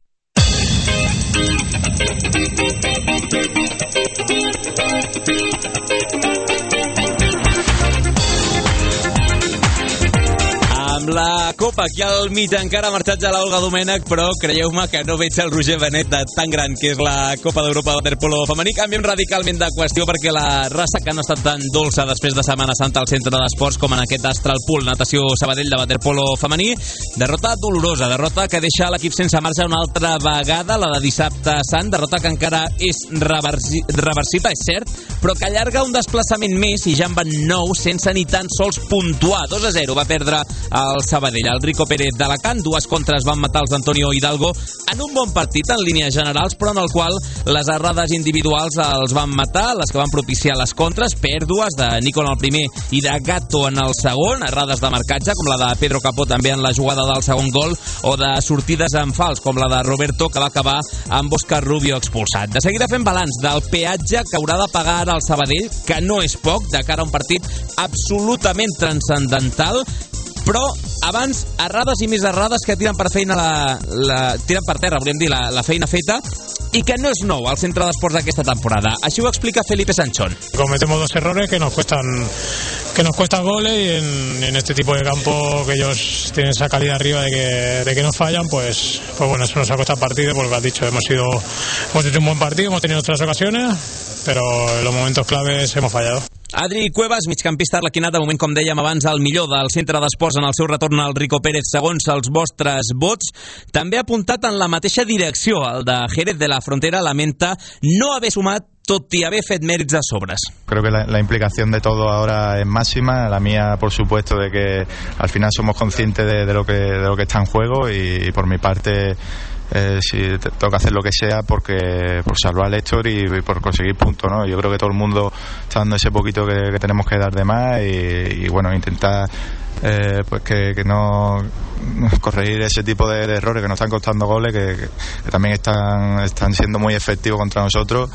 Amb la Copa aquí al mig encara ha marxat ja l'Olga Domènech, però creieu-me que no veig el Roger Benet de tan gran que és la Copa d'Europa de waterpolo femení. Canviem radicalment de qüestió perquè la raça que no ha estat tan dolça després de Setmana Santa al centre d'esports com en aquest Astral Pool Natació Sabadell de waterpolo femení. Derrota dolorosa, derrota que deixa l'equip sense marge una altra vegada, la de dissabte sant, derrota que encara és reversi reversible, és cert, però que allarga un desplaçament més i ja en van nou sense ni tan sols puntuar. dos a zero va perdre el Sabadell. El Rico Pérez d'Alacant, dues contres van matar els d'Antonio Hidalgo en un bon partit en línies generals, però en el qual les errades individuals els van matar, les que van propiciar les contres, pèrdues de Nico en el primer i de Gatto en el segon, errades de marcatge com la de Pedro Capó també en la jugada del segon gol, o de sortides en fals com la de Roberto, que va acabar amb Òscar Rubio expulsat. De seguida fem balanç del peatge que haurà de pagar ara el Sabadell, que no és poc, de cara a un partit absolutament transcendental. Però abans, errades i més errades que tiren per feina la, la, tiren per terra, volem dir, la, la feina feta, i que no és nou al centre d'esports d'aquesta temporada. Així ho explica Felipe Sanchón.
Cometemos dos errores que nos cuestan que nos cuesta goles, y en, en este tipo de campo que ellos tienen esa calidad arriba de que, de que no fallan, pues, pues bueno, eso nos ha costado el partido, porque lo has dicho, hemos sido hemos hecho un buen partido, hemos tenido otras ocasiones, però en los momentos claves hemos fallado.
Adri Cuevas, migcampista arlequinat, de moment, com dèiem abans, el millor del centre d'esports en el seu retorn al Rico Pérez, segons els vostres vots. També ha apuntat en la mateixa direcció. El de Jerez de la Frontera lamenta no haver sumat, tot i haver fet mèrits de sobres.
Creo que la, la implicación de todo ahora es máxima, la mía por supuesto, de que al final somos conscientes de, de, lo, que, de lo que está en juego, y, y por mi parte eh, si te, tengo que hacer lo que sea porque por salvar a Héctor y, y por conseguir puntos, ¿no? Yo creo que todo el mundo está dando ese poquito que, que tenemos que dar de más, y, y bueno, intentar eh, pues que, que no corregir ese tipo de, de errores que nos están costando goles, que, que, que también están, están siendo muy efectivos contra nosotros,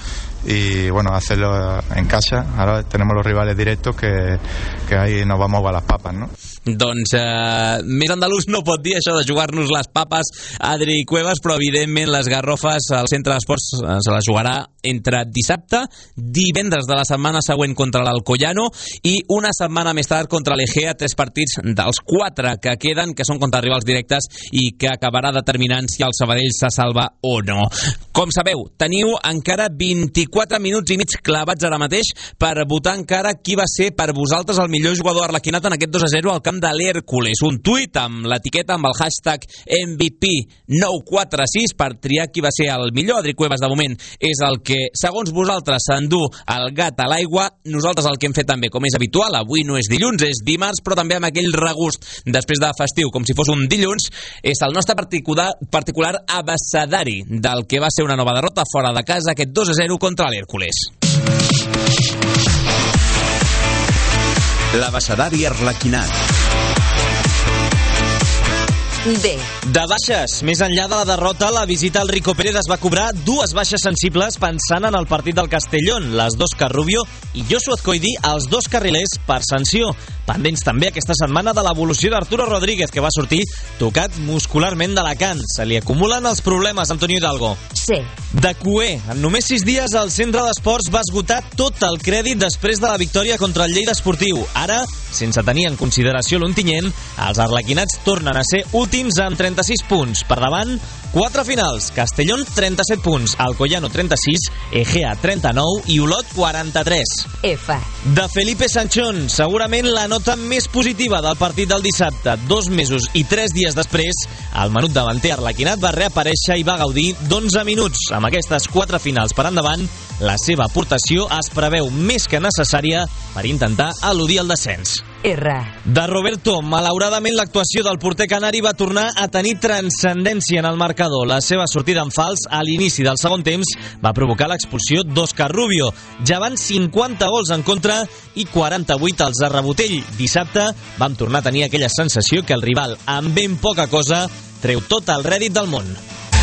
y bueno, hacerlo en casa. Ahora tenemos los rivales directos que, que ahí nos vamos a las papas, ¿no?
Doncs eh, més andalús no pot dir això de jugar-nos les papes Adri Cuevas, però evidentment les garrofes al centre d'esports se la jugarà entre dissabte, divendres de la setmana següent contra l'Alcoyano i una setmana més tard contra l'Egea, tres partits dels quatre que queden, que són contra rivals directes i que acabarà determinant si el Sabadell se salva o no. Com sabeu, teniu encara vint-i-quatre minuts i mig clavats ara mateix per votar encara qui va ser per vosaltres el millor jugador arlequinat en aquest dos a zero al camp de l'Hèrcules. Un tuit amb l'etiqueta amb el hashtag M V P nou quatre sis per triar qui va ser el millor. Adri Cuevas, de moment, és el que, segons vosaltres, s'endú el gat a l'aigua. Nosaltres el que hem fet també, com és habitual, avui no és dilluns, és dimarts, però també amb aquell regust després de festiu, com si fos un dilluns, és el nostre particular, particular abecedari del que va ser una nova derrota fora de casa, aquest dos a zero contra l'Hèrcules.
L'abecedari arlequinat.
D.
De baixes. Més enllà de la derrota, la visita al Rico Pérez es va cobrar dues baixes sensibles pensant en el partit del Castellón, les d'Òscar Rubio i Josu Azcoidi, els dos carrilers per sanció. Pendents també aquesta setmana de l'evolució d'Arturo Rodríguez, que va sortir tocat muscularment d'Alacant. Se li acumulen els problemes, Antonio Hidalgo.
C.
De cuer. En només sis dies el centre d'esports va esgotar tot el crèdit després de la victòria contra el Lleida Esportiu. Ara, sense tenir en consideració l'Ontinyent, els arlequinats tornen a ser últims amb trenta-sis punts. Per davant, quatre finals. Castellón, trenta-set punts. Alcoyano, trenta-sis. Egea, trenta-nou. I Olot, quaranta-tres.
F.
De Felipe Sanchón, segurament la nota més positiva del partit del dissabte. Dos mesos i tres dies després, el menut davanter arlequinat va reaparèixer i va gaudir d'onze minuts. Amb aquestes quatre finals per endavant, la seva aportació es preveu més que necessària per intentar eludir el descens.
R.
De Roberto, malauradament l'actuació del porter canari va tornar a tenir transcendència en el marcador. La seva sortida en fals a l'inici del segon temps va provocar l'expulsió d'Òscar Rubio. Ja van cinquanta gols en contra i quaranta-vuit als de Rebotell. Dissabte vam tornar a tenir aquella sensació que el rival, amb ben poca cosa, treu tot el rèdit del món.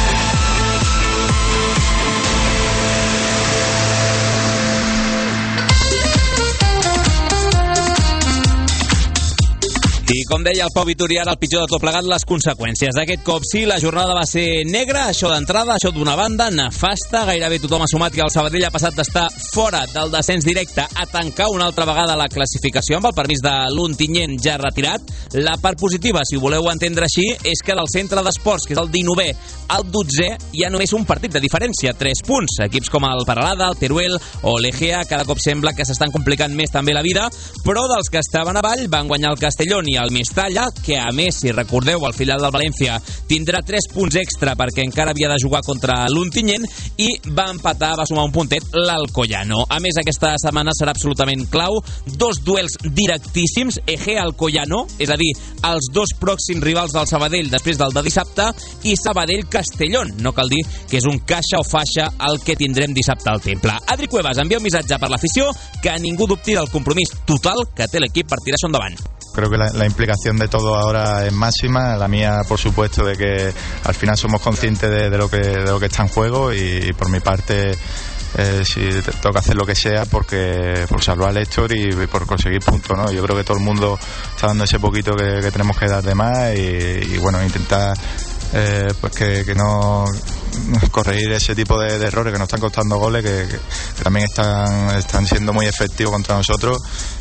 I com deia el Pau Vitorià, el pitjor de tot plegat, les conseqüències. Aquest cop sí, la jornada va ser negra, això d'entrada, això d'una banda, nefasta. Gairebé tothom ha sumat que el Sabadell ha passat d'estar fora del descens directe a tancar una altra vegada la classificació amb el permís de l'Ontinyent ja retirat. La part positiva, si ho voleu entendre així, és que del centre d'esports, que és el dinovè al dotzè, hi ha només un partit de diferència, tres punts. Equips com el Peralada, el Teruel o l'Egea cada cop sembla que s'estan complicant més també la vida, però dels que estaven avall van guanyar el Castellón i el Mestalla, que a més, si recordeu, el filial del València tindrà tres punts extra perquè encara havia de jugar contra l'Ontinyent, i va empatar, va sumar un puntet l'Alcoyano. A més, aquesta setmana serà absolutament clau, dos duels directíssims, Egea-Alcoyano, és a dir, els dos pròxims rivals del Sabadell després del de dissabte, i Sabadell-Castellón. No cal dir que és un caixa o faixa el que tindrem dissabte al Temple. Adri Cuevas envia un missatge per l'afició que ningú dubti del compromís total que té l'equip per tirar-se endavant.
Creo que la, la implicación de todos ahora es máxima, la mía por supuesto de que al final somos conscientes de, de lo que de lo que está en juego y, y por mi parte eh, si te, tengo que hacer lo que sea porque por salvar a Héctor y, y por conseguir puntos, ¿no? Yo creo que todo el mundo está dando ese poquito que, que tenemos que dar de más y, y bueno, intentar eh, pues que, que no corregir ese tipo de, de errores que nos están costando goles, que, que, que también están, están siendo muy efectivos contra nosotros,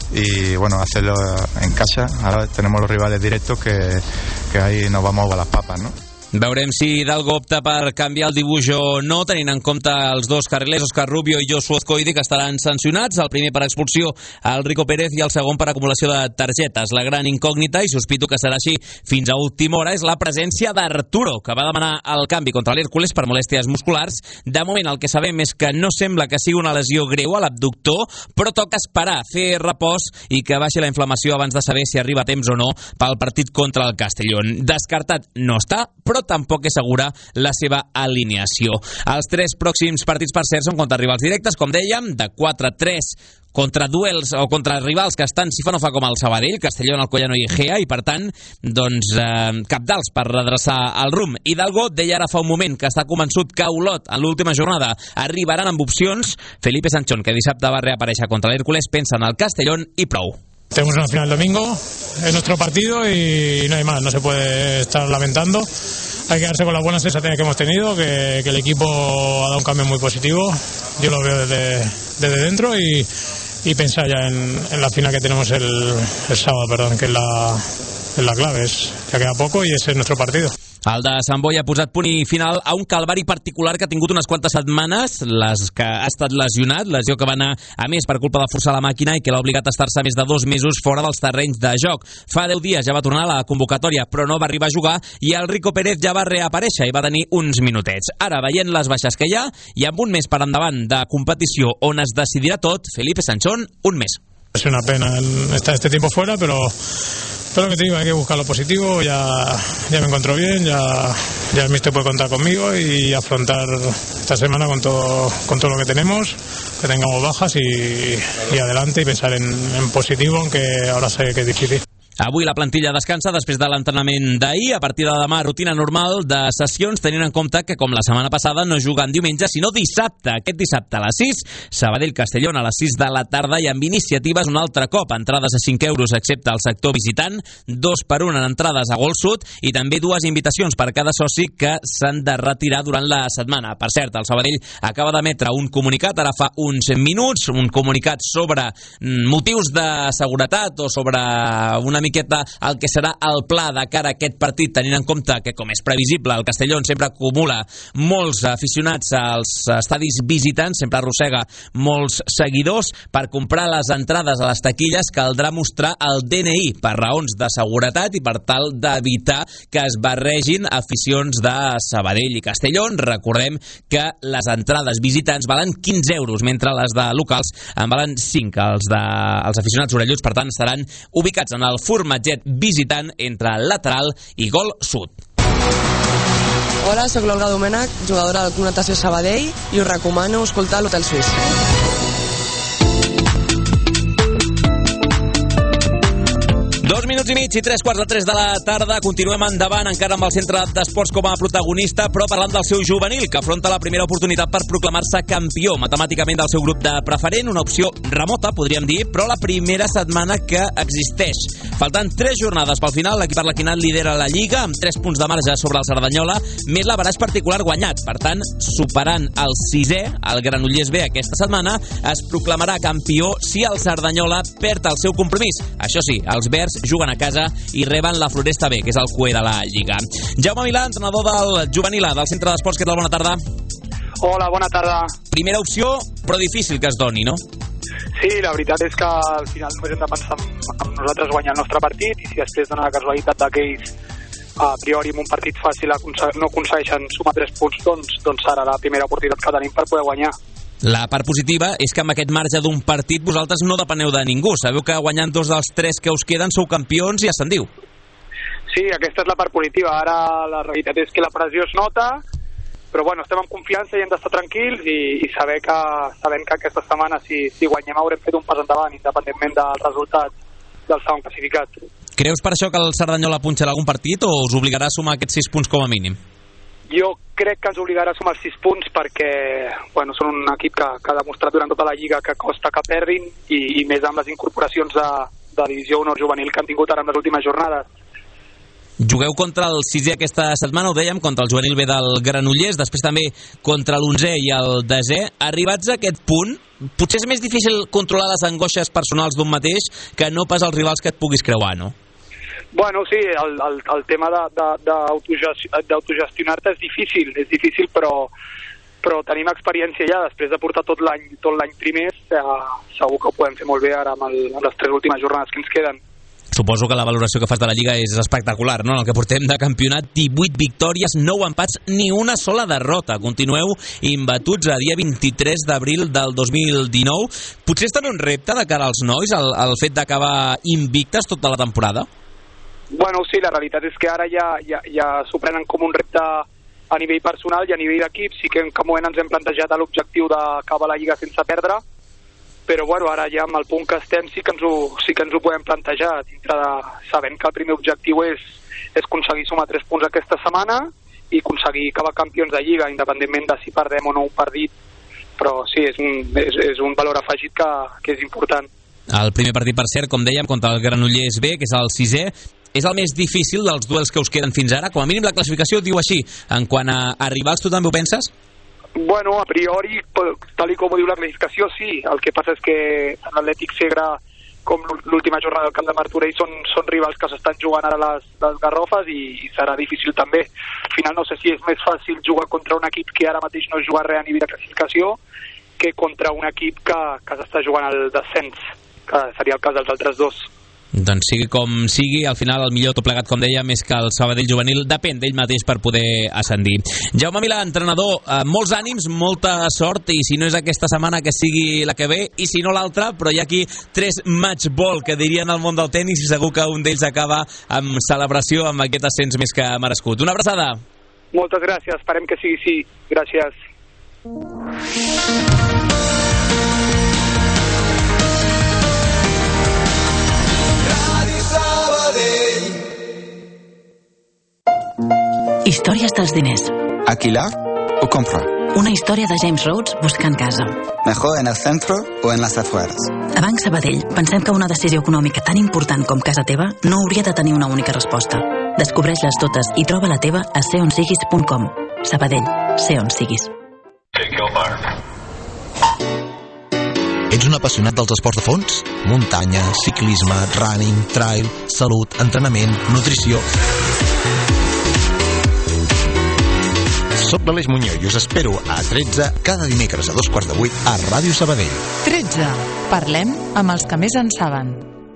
y bueno, hacerlo en casa. Ahora tenemos los rivales directos que, que ahí nos vamos a las papas, ¿no?
Veurem si Hidalgo opta per canviar el dibuix o no, tenint en compte els dos carrilers, Òscar Rubio i Josu Azcoidi, que estaran sancionats, el primer per expulsió al Rico Pérez i el segon per acumulació de targetes. La gran incògnita, i sospito que serà així fins a última hora, és la presència d'Arturo, que va demanar el canvi contra l'Hèrcules per molèsties musculars. De moment el que sabem és que no sembla que sigui una lesió greu a l'abductor, però toca esperar, fer repòs i que baixi la inflamació abans de saber si arriba a temps o no pel partit contra el Castellón. Descartat no està, però tampoc és segura la seva alineació. Els tres pròxims partits, per cert, són contra rivals directes, com dèiem, de quatre a tres contra duels o contra rivals que estan si fa no fa com el Sabadell, Castellón, Alcoyano i Egea, i per tant, doncs, eh, cabdals per redreçar el rumb. Hidalgo deia ara fa un moment que està convençut que Olot, en l'última jornada, arribaran amb opcions. Felipe Sanchón, que dissabte va reaparèixer contra l'Hèrcules, pensa en el Castellón i prou.
Tenemos una final domingo, es nuestro partido y no hay más, no se puede estar lamentando. Hay que quedarse con las buenas sensaciones que hemos tenido, que, que el equipo ha dado un cambio muy positivo. Yo lo veo desde, desde dentro y, y pensar ya en, en la final que tenemos el, el sábado, perdón, que es la, es la clave. Es, ya queda poco y ese es nuestro partido.
El de Sant Boi ha posat punt i final a un calvari particular que ha tingut unes quantes setmanes, les que ha estat lesionat, lesió que va anar a més per culpa de forçar la màquina i que l'ha obligat a estar-se més de dos mesos fora dels terrenys de joc. Fa deu dies ja va tornar a la convocatòria, però no va arribar a jugar i el Rico Pérez ja va reaparèixer i va tenir uns minutets. Ara, veient les baixes que hi ha i amb un mes per endavant de competició on es decidirà tot, Felipe Sanchón, un mes.
Es una pena estar este tiempo fuera, pero... Pero que te digo, hay que buscar lo positivo, ya, ya me encuentro bien, ya, ya el míster puede contar conmigo y afrontar esta semana con todo, con todo lo que tenemos, que tengamos bajas y, y adelante y pensar en, en positivo, aunque ahora sé que es difícil.
Avui la plantilla descansa després de l'entrenament d'ahir. A partir de demà, rutina normal de sessions, tenint en compte que, com la setmana passada, no juguen diumenge, sinó dissabte. Aquest dissabte a les sis, Sabadell-Castellón a les sis de la tarda i amb iniciatives un altre cop. Entrades a cinc euros excepte el sector visitant, dos per un en entrades a Gol Sud i també dues invitacions per cada soci que s'han de retirar durant la setmana. Per cert, el Sabadell acaba d'emetre un comunicat, ara fa uns minuts, un comunicat sobre motius de seguretat o sobre una miqueta el que serà el pla de cara a aquest partit, tenint en compte que, com és previsible, el Castellón sempre acumula molts aficionats als estadis visitants, sempre arrossega molts seguidors. Per comprar les entrades a les taquilles caldrà mostrar el D N I per raons de seguretat i per tal d'evitar que es barregin aficions de Sabadell i Castellón. Recordem que les entrades visitants valen quinze euros, mentre les de locals en valen cinc. Els, de, els aficionats orelluts, per tant, estaran ubicats en el formatget visitant entre lateral i Gol Sud.
Hola, soc l'Olga Domènech, jugadora del Club Natació Sabadell, i us recomano escoltar l'Hotel Suís.
Dos minuts i mig i tres quarts de tres de la tarda. Continuem endavant, encara amb el centre d'esports com a protagonista, però parlant del seu juvenil, que afronta la primera oportunitat per proclamar-se campió matemàticament del seu grup de preferent, una opció remota, podríem dir, però la primera setmana que existeix. Faltant tres jornades pel final, l'equip arlequinat lidera la Lliga amb tres punts de marge sobre el Cerdanyola, més l'averaix particular guanyat. Per tant, superant el sisè, el Granollers B aquesta setmana, es proclamarà campió si el Cerdanyola perd el seu compromís. Això sí, els verds juguen a casa i reben la Floresta B, que és el cué de la Lliga. Jaume Milà, entrenador del juvenil A del Centre d'Esports, què tal? Bona tarda.
Hola, bona tarda.
Primera opció, però difícil que es doni, no?
Sí, la veritat és que al final només hem de pensar en nosaltres guanyar el nostre partit, i si després dona la casualitat d'aquells a priori en un partit fàcil no aconsegueixen sumar tres punts, doncs, doncs serà la primera oportunitat que tenim per poder guanyar.
La part positiva és que amb aquest marge d'un partit vosaltres no depeneu de ningú. Sabeu que guanyant dos dels tres que us queden sou campions i ascendiu.
Sí, aquesta és la part positiva. Ara la realitat és que la pressió es nota, però bueno, estem amb confiança i hem d'estar tranquils i, i saber que, sabent que aquesta setmana si, si guanyem haurem fet un pas endavant, independentment del resultat del segon classificat.
Creus per això que el Cerdanyola punxarà algun partit o us obligarà a sumar aquests sis punts com a mínim?
Jo crec que ens obligarà a sumar sis punts perquè bueno, són un equip que, que ha demostrat durant tota la Lliga que costa que perdin i, i més amb les incorporacions de, de divisió honor juvenil que han tingut ara en les últimes jornades.
Jugueu contra el sisè aquesta setmana, ho dèiem, contra el juvenil B del Granollers, després també contra l'onzè i el desè. Arribats a aquest punt, potser és més difícil controlar les angoixes personals d'un mateix que no pas els rivals que et puguis creuar, no?
Bueno, sí, el, el, el tema d'autogestionar-te és difícil, és difícil, però, però tenim experiència ja, després de portar tot l'any tot l'any primers, eh, segur que ho podem fer molt bé ara amb, el, amb les tres últimes jornades que ens queden.
Suposo que la valoració que fas de la Lliga és espectacular, no? En el que portem de campionat, divuit victòries, nou empats, ni una sola derrota. Continueu imbatuts a dia vint-i-tres d'abril del dos mil dinou. Potser és tant un repte de cara als nois, el, el fet d'acabar invictes tota la temporada?
Bueno, sí, la realitat és que ara ja, ja, ja s'ho prenen com un repte a nivell personal i a nivell d'equip. Sí que en cap moment ens hem plantejat l'objectiu d'acabar la Lliga sense perdre, però bueno, ara ja amb el punt que estem sí que ens ho, sí que ens ho podem plantejar, dintre de, sabent que el primer objectiu és, és aconseguir sumar tres punts aquesta setmana i aconseguir acabar campions de Lliga, independentment de si perdem o no un partit. Però sí, és un, és, és un valor afegit que, que és important.
El primer partit, per cert, com dèiem, contra el Granollers B, que és el sisè, és el més difícil dels duels que us queden fins ara. Com a mínim la classificació diu així. En quant a, a rivals, tu també ho penses?
Bueno, a priori, tal i com ho diu la classificació, sí. El que passa és que l'Atlètic Segre, com l'última jornada del Camp de Martorell, són, són rivals que s'estan jugant ara les, les garrofes i, i serà difícil també. Al final no sé si és més fàcil jugar contra un equip que ara mateix no juga res a nivell de classificació que contra un equip que, que s'està jugant al descens, que seria el cas dels altres dos.
Doncs sigui com sigui, al final el millor tot plegat, com dèiem, és que el Sabadell juvenil depèn d'ell mateix per poder ascendir. Jaume Milà, entrenador, eh, molts ànims, molta sort, i si no és aquesta setmana que sigui la que ve, i si no l'altra, però hi ha aquí tres match ball que dirien al món del tenis i segur que un d'ells acaba amb celebració, amb aquest ascens més que merescut. Una abraçada.
Moltes gràcies, esperem que sigui sí. Gràcies.
Històries dels diners.
¿Alquilar o comprar?
Una història de James Rhodes buscant casa.
¿Mejor en el centro o en las afueras?
A Banc Sabadell pensem que una decisió econòmica tan important com casa teva no hauria de tenir una única resposta. Descobreix-les totes i troba la teva a sé on siguis punt com. Sabadell, sé on siguis.
Ets un apassionat dels esports de fons? Muntanya, ciclisme, running, trail, salut, entrenament, nutrició... Soc l'Aleix Muñoz i us espero a tretze cada dimecres a dos quarts de vuit a Ràdio Sabadell.
tretze. Parlem amb els que més en saben.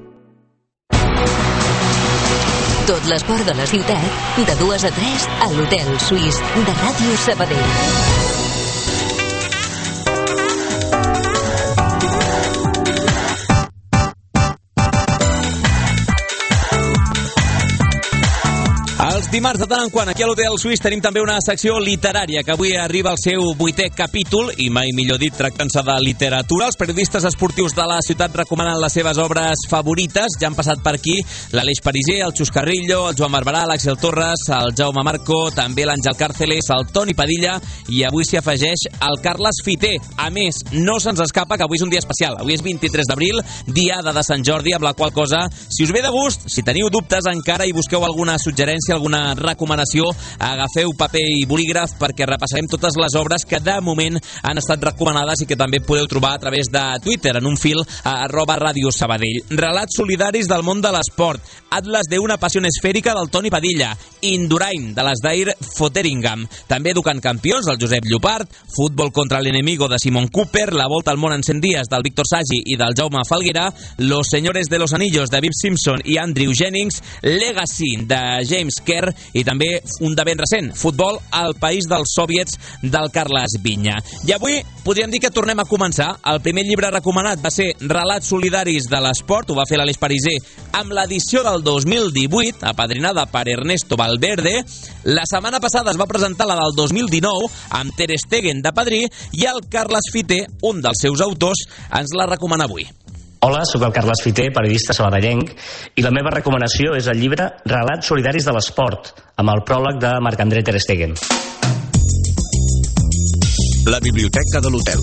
Tot l'esport de la ciutat, de dues a tres, a l'Hotel Suís de Ràdio Sabadell.
Els dimarts, de tant en quant, aquí a l'Hotel Suís tenim també una secció literària que avui arriba al seu vuitè capítol, i mai millor dit, tractant-se de literatura. Els periodistes esportius de la ciutat recomanen les seves obres favorites. Ja han passat per aquí l'Aleix Pariser, el Xus Carrillo, el Joan Barberà, l'Àxel Torres, el Jaume Marco, també l'Àngel Càrceles, el Toni Padilla, i avui s'hi afegeix el Carles Fiter. A més, no se'ns escapa que avui és un dia especial. Avui és vint-i-tres d'abril, diada de Sant Jordi, amb la qual cosa, si us ve de gust, si teniu dubtes encara i busqueu alguna suggerència, alguna recomanació, agafeu paper i bolígraf perquè repassarem totes les obres que de moment han estat recomanades i que també podeu trobar a través de Twitter en un fil a arroba Ràdio Sabadell. Relats solidaris del món de l'esport, Atlas de una passió esfèrica del Toni Padilla, Indurain de l'Esdair Fotheringham, també Educant Campions del Josep Llopart, Futbol contra l'enemigo de Simon Cooper, La volta al món en cent dies del Víctor Sagi i del Jaume Falguera, Los señores de los anillos de Viv Simpson i Andrew Jennings, Legacy de James Kerr i també un de ben recent, Futbol al país dels soviets del Carles Vinya. I avui podríem dir que tornem a començar. El primer llibre recomanat va ser Relats solidaris de l'esport, ho va fer l'Aleix Pariser amb l'edició del dos mil divuit, apadrinada per Ernesto Valverde. La setmana passada es va presentar la del dos mil dinou amb Ter Stegen de padrí, i el Carles Fiter, un dels seus autors, ens la recomana avui.
Hola, sóc el Carles Fiter, periodista sabadellenc, i la meva recomanació és el llibre Relats solidaris de l'esport, amb el pròleg de Marc-André Ter Stegen.
La biblioteca de l'hotel.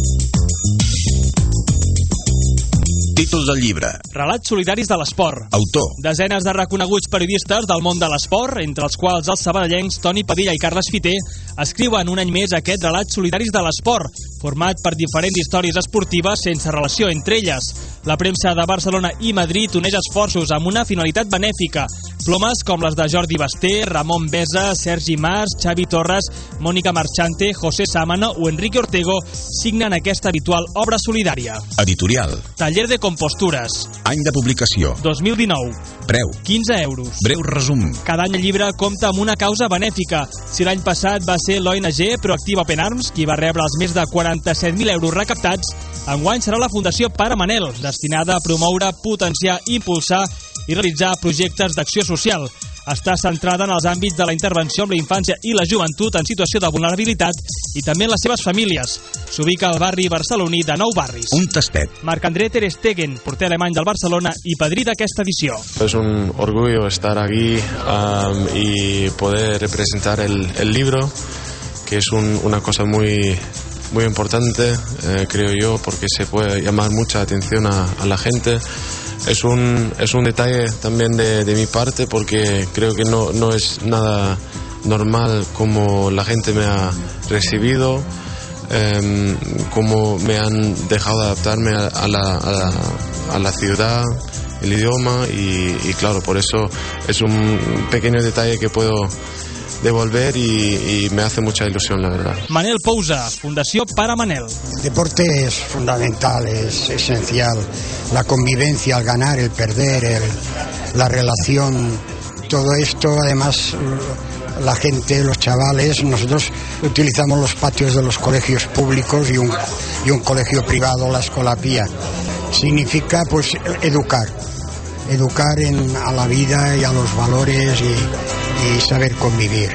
Títol del llibre.
Relats solidaris de l'esport.
Autor.
Desenes de reconeguts periodistes del món de l'esport, entre els quals els sabadellencs Toni Padilla i Carles Fiter, escriuen un any més aquest Relats solidaris de l'esport, format per diferents històries esportives sense relació entre elles. La premsa de Barcelona i Madrid uneix esforços amb una finalitat benèfica. Plomes com les de Jordi Basté, Ramon Besa, Sergi Mas, Xavi Torres, Mònica Marchante, José Sámano o Enrique Ortego signen aquesta habitual obra solidària.
Editorial.
Taller de compostures.
Any de publicació.
dos mil dinou.
Preu.
quinze euros.
Breu resum.
Cada any el llibre compta amb una causa benèfica. Si l'any passat va ser l'O N G Proactiva Open Arms qui va rebre els més de quaranta-set mil euros recaptats, enguany serà la Fundació Pare Manel, destinada a promoure, potenciar, impulsar i realitzar projectes d'acció social. Està centrada en els àmbits de la intervenció amb la infància i la joventut en situació de vulnerabilitat i també en les seves famílies. S'ubica al barri barceloní de Nou Barris.
Un tastet.
Marc-André Ter Stegen, porter alemany del Barcelona i padrí d'aquesta edició.
Es un orgullo estar aquí um, y poder representar el, el libro, que es un, una cosa muy muy importante, eh, creo yo, porque se puede llamar mucha atención a, a la gente. Es un, es un detalle también de, de mi parte, porque creo que no, no es nada normal como la gente me ha recibido, eh, como me han dejado adaptarme a, a, la, a, la, a la ciudad, el idioma, y, y claro, por eso es un pequeño detalle que puedo devolver y, y me hace mucha ilusión, la verdad.
Manel Pousa, Fundació Para Manel.
El deporte es fundamental, es esencial. La convivencia, el ganar, el perder, el, la relación, todo esto, además, la gente, los chavales, nosotros utilizamos los patios de los colegios públicos y un, y un colegio privado, la Escola Pía. Significa, pues, educar. Educar en, a la vida y a los valores y, y saber convivir.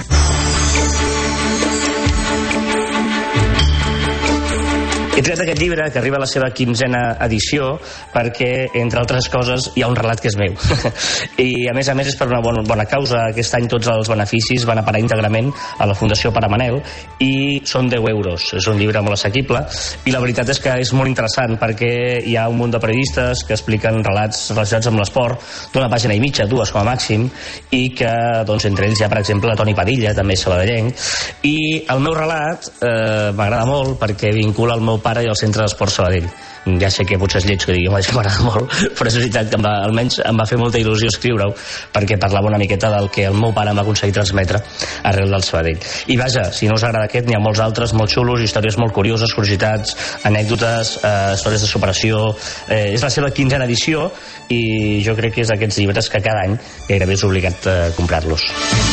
He tret aquest llibre, que arriba a la seva quinzena edició, perquè, entre altres coses, hi ha un relat que és meu. I, a més a més, és per una bona, bona causa. Aquest any tots els beneficis van a parar íntegrament a la Fundació Para Manel i són deu euros. És un llibre molt assequible i la veritat és que és molt interessant perquè hi ha un munt de periodistes que expliquen relats relacionats amb l'esport d'una pàgina i mitja, dues com a màxim, i que, doncs, entre ells hi ha, per exemple, Toni Padilla, també sabadellenc, i el meu relat eh, m'agrada molt perquè vincula el meu pare i el Centre d'Esport Sabadell. Ja sé que potser és lleig que digui que m'agrada molt, però és veritat que em va, almenys em va fer molta il·lusió escriure-ho, perquè parlava una miqueta del que el meu pare m'ha aconseguit transmetre arrel del Sabadell. I vaja, si no us agrada aquest, n'hi ha molts altres molt xulos, històries molt curioses, curiositats, anècdotes, eh, històries de superació. Eh, és la seva quinzena edició i jo crec que és d'aquests llibres que cada any gairebé és obligat a comprar-los.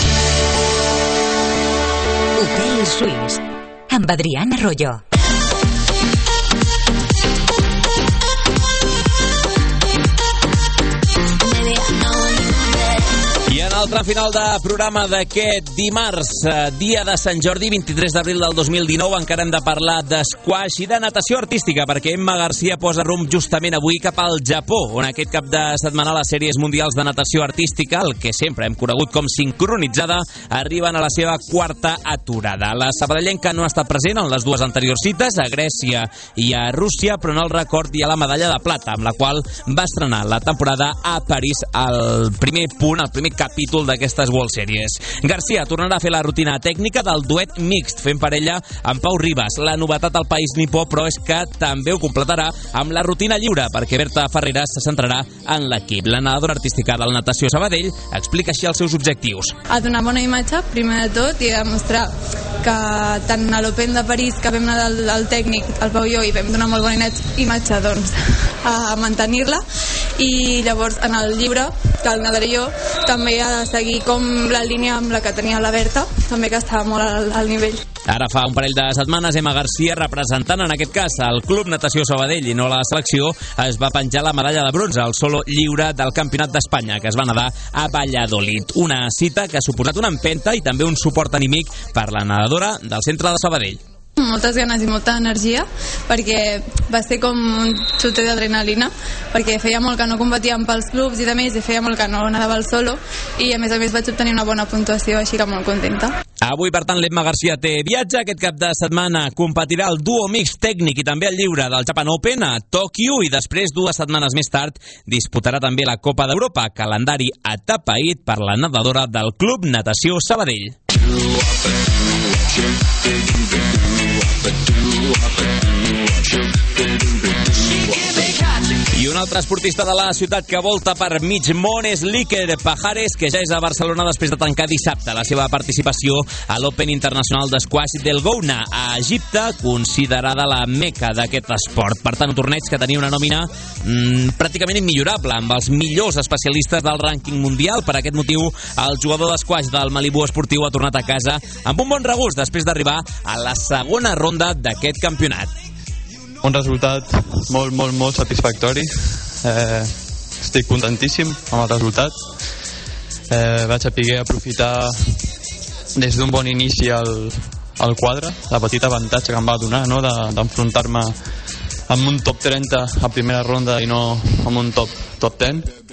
Hotel Suís, amb Adriana Royo.
El tram final de programa d'aquest dimarts, dia de Sant Jordi, vint-i-tres d'abril del dos mil dinou, encara hem de parlar d'esquash i de natació artística, perquè Emma Garcia posa rumb justament avui cap al Japó, on aquest cap de setmana les sèries mundials de natació artística, el que sempre hem conegut com sincronitzada, arriben a la seva quarta aturada. La sabadellenca no ha estat present en les dues anteriors cites, a Grècia i a Rússia, però en el record hi ha la medalla de plata, amb la qual va estrenar la temporada a París, el primer punt, el primer capítol d'aquestes World Series. Garcia tornarà a fer la rutina tècnica del duet mixt, fent parella amb Pau Ribas. La novetat al país nipó, però, és que també ho completarà amb la rutina lliure, perquè Berta Ferreras se centrarà en l'equip. La nedadora artística del Natació Sabadell explica així els seus objectius.
A donar bona imatge, primer de tot, i a demostrar que tant a l'Open de París, que vam anar del, del tècnic, el Pau i jo, i vam donar molt bona imatge, doncs, a mantenir-la. I llavors, en el llibre, que el nedaré jo, també ha de seguir com la línia amb la que tenia la Berta, també que estava molt al, al nivell.
Ara fa un parell de setmanes, Emma Garcia, representant en aquest cas el Club Natació Sabadell i no la selecció, es va penjar la medalla de bronze al solo lliure del Campionat d'Espanya, que es va nedar a Valladolid. Una cita que ha suposat una empenta i també un suport anímic per la nedadora del centre de Sabadell.
Moltes ganes i molta energia, perquè va ser com un xute d'adrenalina, perquè feia molt que no competíem pels clubs i de més, i feia molt que no nedava el solo, i a més a més vaig obtenir una bona puntuació, així que molt contenta.
Avui, per tant, l'Emma Garcia té viatge. Aquest cap de setmana competirà el duo mix tècnic i també el lliure del Japan Open a Tòquio, i després, dues setmanes més tard, disputarà també la Copa d'Europa, calendari atapeït per la nedadora del Club Natació Sabadell. I un altre esportista de la ciutat que volta per mig món és l'Iker Pajares, que ja és a Barcelona després de tancar dissabte la seva participació a l'Open Internacional d'Esquash del Gouna, a Egipte, considerada la meca d'aquest esport. Per tant, un torneig que tenia una nòmina mmm, pràcticament immillorable, amb els millors especialistes del rànquing mundial. Per aquest motiu, el jugador d'esquash del Malibu Esportiu ha tornat a casa amb un bon regust després d'arribar a la segona ronda d'aquest campionat.
Un resultat molt, molt, molt satisfactori. Eh, estic contentíssim amb el resultat. Eh, vaig saber aprofitar des d'un bon inici al, al quadre, la petita avantatge que em va donar, no? de, d'enfrontar-me amb un top trenta a primera ronda i no amb un top, top deu.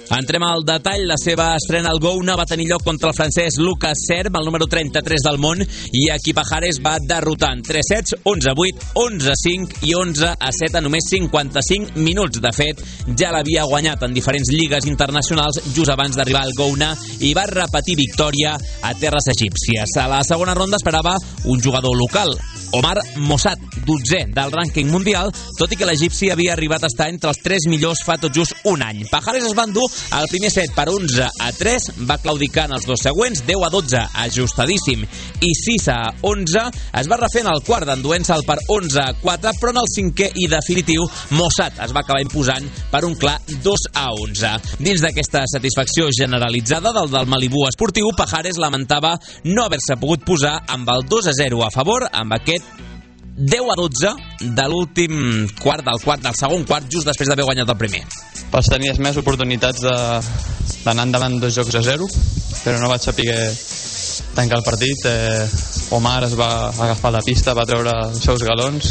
Entrem al detall. La seva estrena al Gouna va tenir lloc contra el francès Lucas Serb, el número trenta-tres del món, i aquí Pajares va derrotant tres sets, onze a vuit, onze a cinc i onze a set a només cinquanta-cinc minuts. De fet, ja l'havia guanyat en diferents lligues internacionals just abans d'arribar al Gouna i va repetir victòria a terres egípcies. A la segona ronda esperava un jugador local, Omar Mossad, dotzè del rànquing mundial, tot i que l'egipci havia arribat a estar entre els tres millors fa tot just un any. Pajares es va endur el primer set per onze a tres, va claudicar en els dos següents, deu a dotze, ajustadíssim, i sis a onze. Es va refer en el quart, enduent-se'l per onze a quatre, però en el cinquè i definitiu, Mossad es va acabar imposant per un clar dos a onze. Dins d'aquesta satisfacció generalitzada del del Malibú esportiu, Pajares lamentava no haver-se pogut posar amb el dos a zero a favor, amb aquest deu a dotze de l'últim quart, del quart, del segon quart, just després d'haver guanyat el primer.
Pots tenir més oportunitats d'anar endavant dos jocs a zero, però no vaig saber tancar el partit. eh, Omar es va agafar la pista, va treure els seus galons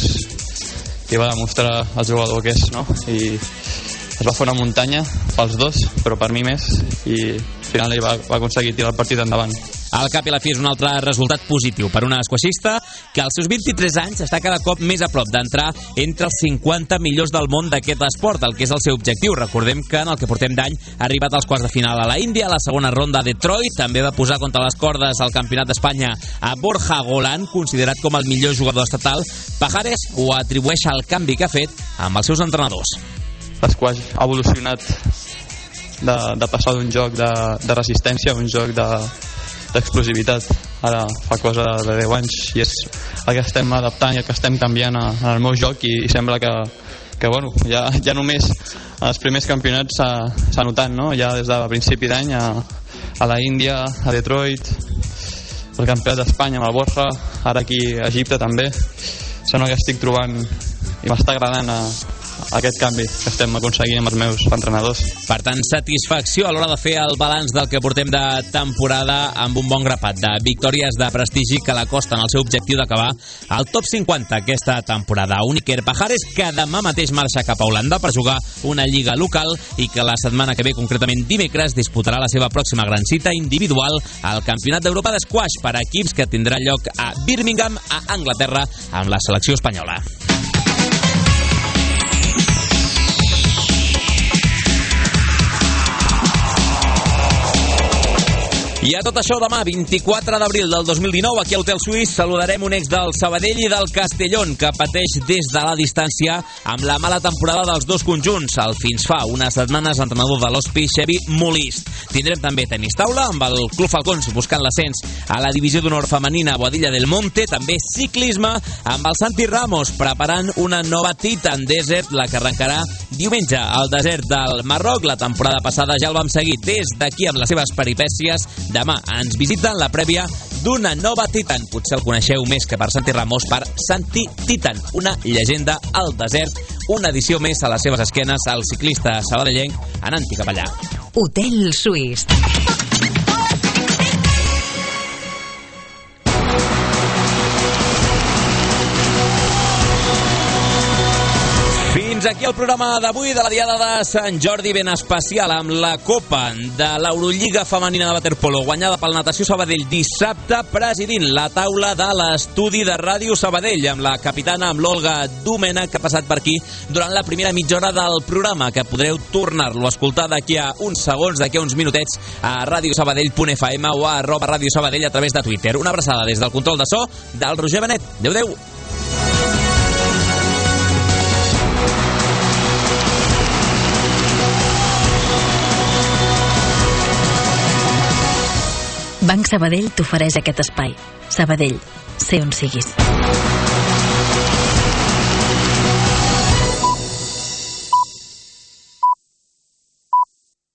i va demostrar el jugador que és, no? I es va fer una muntanya pels dos, però per mi més, i al final ell va, va aconseguir tirar el partit endavant.
Al cap i la fi és un altre resultat positiu per una esquaixista que als seus vint-i-tres anys està cada cop més a prop d'entrar entre els cinquanta millors del món d'aquest esport, el que és el seu objectiu. Recordem que en el que portem d'any ha arribat als quarts de final a la Índia, a la segona ronda a Detroit, també va posar contra les cordes al Campionat d'Espanya a Borja Golán, considerat com el millor jugador estatal. Pajares ho atribueix al canvi que ha fet amb els seus entrenadors.
L'esquaix ha evolucionat de, de passar d'un joc de, de resistència a un joc de d'explosivitat. Ara fa cosa de deu anys i és el que estem adaptant i el que estem canviant al meu joc, i, i sembla que, que bueno, ja, ja només els primers campionats s'ha notat, no? Ja des de principi d'any a, a la Índia, a Detroit, el campionat d'Espanya amb el Borja, ara aquí a Egipte també. Sembla que estic trobant i m'està agradant a aquest canvi que estem aconseguint amb els meus entrenadors.
Per tant, satisfacció a l'hora de fer el balanç del que portem de temporada amb un bon grapat de victòries de prestigi que l'acosten al seu objectiu d'acabar al top cinquanta aquesta temporada. Un Iker Pajares que demà mateix marxa cap a Holanda per jugar una lliga local i que la setmana que ve, concretament dimecres, disputarà la seva pròxima gran cita individual al Campionat d'Europa d'Esquaix per equips que tindrà lloc a Birmingham, a Anglaterra, amb la selecció espanyola. I a tot això, demà, vint-i-quatre d'abril del dos mil dinou, aquí a l'Hotel Suís, saludarem un ex del Sabadell i del Castellón, que pateix des de la distància amb la mala temporada dels dos conjunts. El fins fa unes setmanes, entrenador de l'Hospi, Xevi Molist. Tindrem també tenis taula amb el Club Falcons buscant l'ascens a la divisió d'honor femenina a Boadilla del Monte. També ciclisme amb el Santi Ramos preparant una nova Titan Desert, la que arrencarà diumenge al desert del Marroc. La temporada passada ja el vam seguir des d'aquí amb les seves peripècies. Demà ens visiten la prèvia d'una nova Titan. Potser el coneixeu més que per Santi Ramos, per Santi Titan, una llegenda al desert. Una edició més a les seves esquenes, el ciclista sabadellenc anant-hi cap allà.
Hotel Suís.
Fins aquí el programa d'avui de la Diada de Sant Jordi, ben especial amb la Copa de l'Eurolliga Femenina de Waterpolo, guanyada pel Natació Sabadell dissabte, presidint la taula de l'estudi de Ràdio Sabadell, amb la capitana, amb l'Olga Domènech, que ha passat per aquí durant la primera mitja hora del programa, que podreu tornar-lo a escoltar d'aquí a uns segons, d'aquí a uns minutets, a radiosabadell punt f m o a arroba Radio Sabadell a través de Twitter. Una abraçada des del control de so del Roger Benet. Adéu-adéu.
Banc Sabadell t'ofereix aquest espai. Sabadell, sé on siguis.